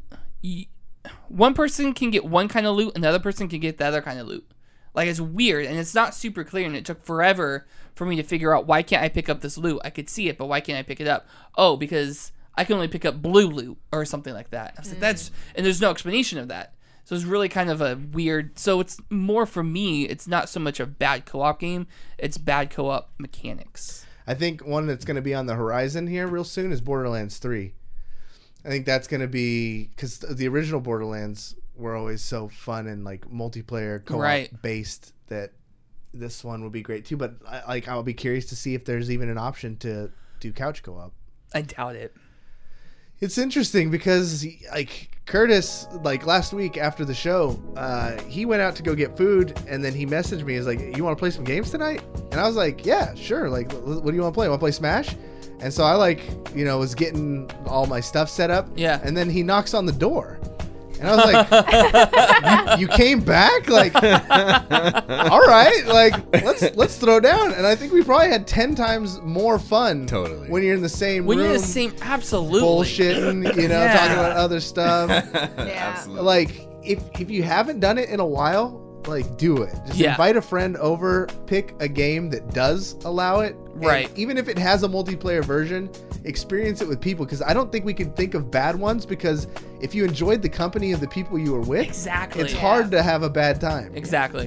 Speaker 1: One person can get one kind of loot, another person can get the other kind of loot. Like, it's weird, and it's not super clear, and it took forever for me to figure out, why can't I pick up this loot? I could see it, but why can't I pick it up? Oh, because I can only pick up blue loot or something like that. I was like, and there's no explanation of that. So it's really kind of a weird, so it's more for me, it's not so much a bad co-op game, it's bad co-op mechanics.
Speaker 2: I think one that's going to be on the horizon here real soon is Borderlands 3. I think that's going to be, because the original Borderlands were always so fun and like multiplayer co-op
Speaker 1: Right.
Speaker 2: based that this one would be great too. But I'll be curious to see if there's even an option to do couch co-op.
Speaker 1: I doubt it.
Speaker 2: It's interesting because like Curtis, like last week after the show, he went out to go get food and then he messaged me. He's like, "You want to play some games tonight?" And I was like, "Yeah, sure. Like, what do you want to play? Want to play Smash?" And so I was getting all my stuff set up.
Speaker 1: Yeah.
Speaker 2: And then he knocks on the door. And I was like, you came back? Like, all right, like let's throw down. And I think we probably had 10 times more fun
Speaker 4: Totally.
Speaker 2: when you're in the same
Speaker 1: When
Speaker 2: room.
Speaker 1: you're in the same, absolutely.
Speaker 2: Bullshitting, you know,
Speaker 1: Yeah.
Speaker 2: talking about other stuff.
Speaker 3: Yeah.
Speaker 4: Absolutely.
Speaker 2: Like, if you haven't done it in a while, like, do it. Just
Speaker 1: Yeah.
Speaker 2: invite a friend over, pick a game that does allow it. and
Speaker 1: Right.
Speaker 2: even if it has a multiplayer version, experience it with people, because I don't think we can think of bad ones, because if you enjoyed the company of the people you were with,
Speaker 1: Exactly.
Speaker 2: it's hard to have a bad time.
Speaker 1: Exactly.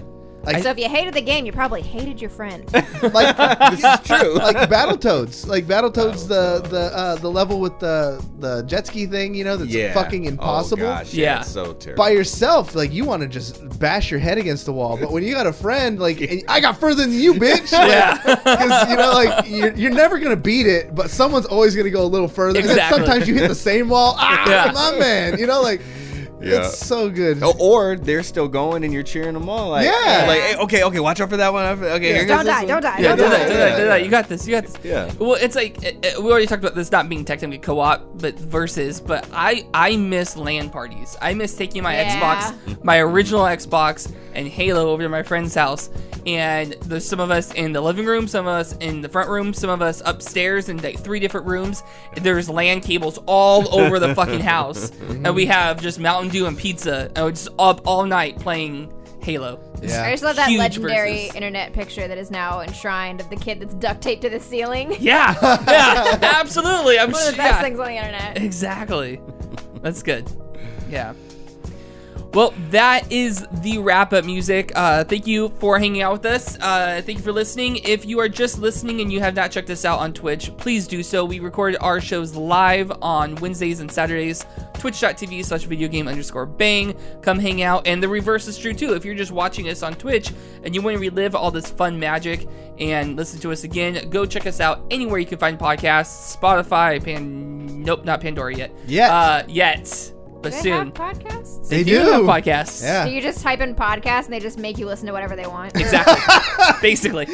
Speaker 3: So if you hated the game, you probably hated your friend.
Speaker 2: Like
Speaker 4: This is true.
Speaker 2: like Battletoads. Like Battletoads, the level with the jet ski thing, you know, that's fucking impossible.
Speaker 4: Oh, gosh,
Speaker 1: Yeah.
Speaker 4: it's so terrible.
Speaker 2: By yourself, like you want to just bash your head against the wall, but when you got a friend, like and I got further than you, bitch.
Speaker 1: Yeah.
Speaker 2: Because you know, like you're never gonna beat it, but someone's always gonna go a little further. And then
Speaker 1: Exactly.
Speaker 2: sometimes you hit the same wall.
Speaker 1: Yeah.
Speaker 2: My man. You know, like
Speaker 4: Yeah.
Speaker 2: it's so good.
Speaker 4: Oh, or they're still going and you're cheering them on. Like,
Speaker 2: Yeah.
Speaker 4: Like, hey, okay, watch out for that one. Okay, here goes
Speaker 3: Don't
Speaker 4: this
Speaker 3: die,
Speaker 4: one.
Speaker 3: don't die,
Speaker 1: Yeah,
Speaker 3: don't
Speaker 1: do
Speaker 3: die.
Speaker 1: that, do that, do that. You got this. You got this.
Speaker 4: Yeah.
Speaker 1: Well, it's like we already talked about this not being technically co-op, but versus. But I miss LAN parties. I miss taking my
Speaker 3: Yeah.
Speaker 1: Xbox, my original Xbox, and Halo over to my friend's house. And there's some of us in the living room, some of us in the front room, some of us upstairs in like 3 different rooms. There's LAN cables all over the fucking house, and we have just Mountain Dew and pizza, and we're just up all night playing Halo.
Speaker 2: Yeah.
Speaker 3: I just love that
Speaker 1: Huge
Speaker 3: legendary
Speaker 1: versus.
Speaker 3: internet picture that is now enshrined of the kid that's duct taped to the ceiling.
Speaker 1: Yeah, yeah, absolutely. I'm
Speaker 3: One of the
Speaker 1: sure.
Speaker 3: best
Speaker 1: Yeah.
Speaker 3: things on the internet.
Speaker 1: Exactly. That's good. Yeah. Well, that is the wrap-up music. Thank you for hanging out with us. Thank you for listening. If you are just listening and you have not checked us out on Twitch, please do so. We record our shows live on Wednesdays and Saturdays. Twitch.tv/videogame_bang. Come hang out. And the reverse is true, too. If you're just watching us on Twitch and you want to relive all this fun magic and listen to us again, go check us out anywhere you can find podcasts. Spotify, nope, not Pandora yet. Yet. But
Speaker 3: Do they
Speaker 1: soon.
Speaker 3: have podcasts?
Speaker 2: They
Speaker 1: do
Speaker 2: do.
Speaker 1: have podcasts.
Speaker 2: Yeah.
Speaker 3: Do you just type in podcast and they just make you listen to whatever they want?
Speaker 1: Exactly. Basically.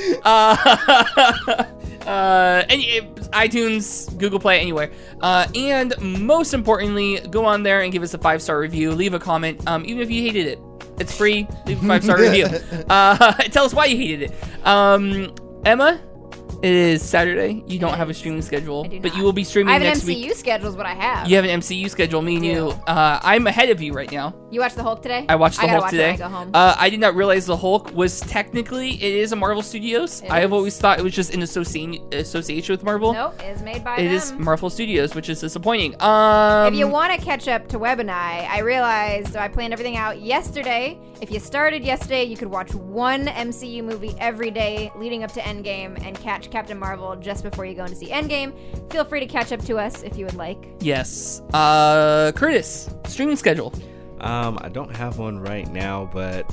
Speaker 1: Any iTunes, Google Play, anywhere. And most importantly, go on there and give us a 5-star review. Leave a comment, even if you hated it. It's free. Leave a 5-star review. Tell us why you hated it. Emma, it is Saturday. You don't have a streaming schedule,
Speaker 3: I do
Speaker 1: but
Speaker 3: not.
Speaker 1: you will be streaming
Speaker 3: I have an
Speaker 1: next
Speaker 3: MCU
Speaker 1: week.
Speaker 3: schedule is what I have.
Speaker 1: You have an MCU schedule. Me and
Speaker 3: I do.
Speaker 1: you. I'm ahead of you right now.
Speaker 3: You watched the Hulk today?
Speaker 1: I watched the
Speaker 3: gotta
Speaker 1: Hulk
Speaker 3: watch
Speaker 1: today.
Speaker 3: It when I go home.
Speaker 1: I did not realize the Hulk was technically it is a Marvel Studios.
Speaker 3: It
Speaker 1: I have
Speaker 3: is.
Speaker 1: always thought it was just in association with Marvel.
Speaker 3: Nope, it's made by
Speaker 1: It
Speaker 3: them.
Speaker 1: is Marvel Studios, which is disappointing.
Speaker 3: If you want to catch up to Web and I realized I planned everything out yesterday. If you started yesterday, you could watch one MCU movie every day leading up to Endgame and catch Captain Marvel just before you go in to see Endgame. Feel free to catch up to us if you would like.
Speaker 1: yes, Curtis, streaming schedule.
Speaker 4: I don't have one right now, but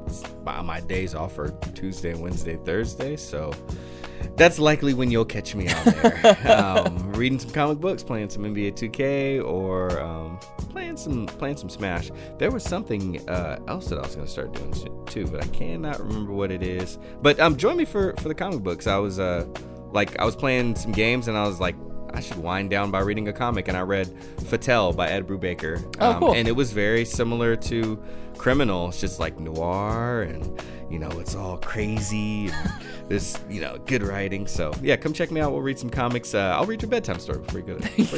Speaker 4: my days off are Tuesday, Wednesday, Thursday, so that's likely when you'll catch me on there. Reading some comic books, playing some NBA 2K, or playing some Smash. There was something else that I was going to start doing too, but I cannot remember what it is. But join me for the comic books. I was playing some games, and I was like, I should wind down by reading a comic, and I read Fatale by Ed Brubaker.
Speaker 1: Oh, cool.
Speaker 4: And it was very similar to Criminal. It's just like noir, and it's all crazy, and there's good writing. So yeah, come check me out. We'll read some comics. I'll read your bedtime story before you go.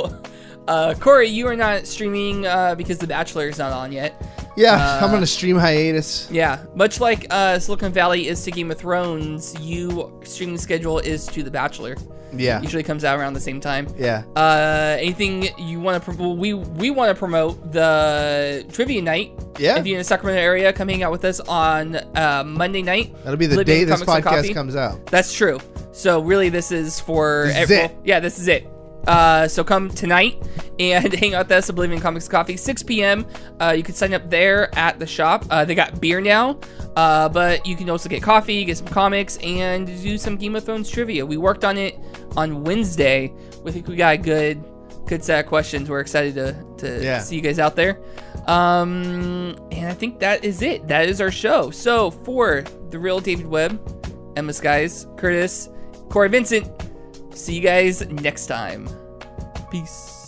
Speaker 1: Yo, Corey, you are not streaming because The Bachelor is not on yet.
Speaker 2: Yeah, I'm on a stream hiatus.
Speaker 1: Yeah, much like Silicon Valley is to Game of Thrones, streaming schedule is to The Bachelor.
Speaker 2: Yeah.
Speaker 1: Usually comes out around the same time.
Speaker 2: Yeah.
Speaker 1: Anything you want to promote? We want to promote the trivia night.
Speaker 2: Yeah.
Speaker 1: If you're in the Sacramento area, come hang out with us on Monday night.
Speaker 2: That'll be the
Speaker 1: Living
Speaker 2: day this
Speaker 1: Comics and Coffee.
Speaker 2: podcast comes out.
Speaker 1: That's true. So really, this is for
Speaker 2: This is
Speaker 1: April.
Speaker 2: it.
Speaker 1: Yeah, this is it. So come tonight and hang out with us at Oblivion Comics Coffee, 6 p.m. You can sign up there at the shop. They got beer now, but you can also get coffee, get some comics, and do some Game of Thrones trivia. We worked on it on Wednesday. We think we got a good set of questions. We're excited to see you guys out there. And I think that is it. That is our show. So for the real David Webb, Emma Skies, Curtis, Corey Vincent, see you guys next time. Peace.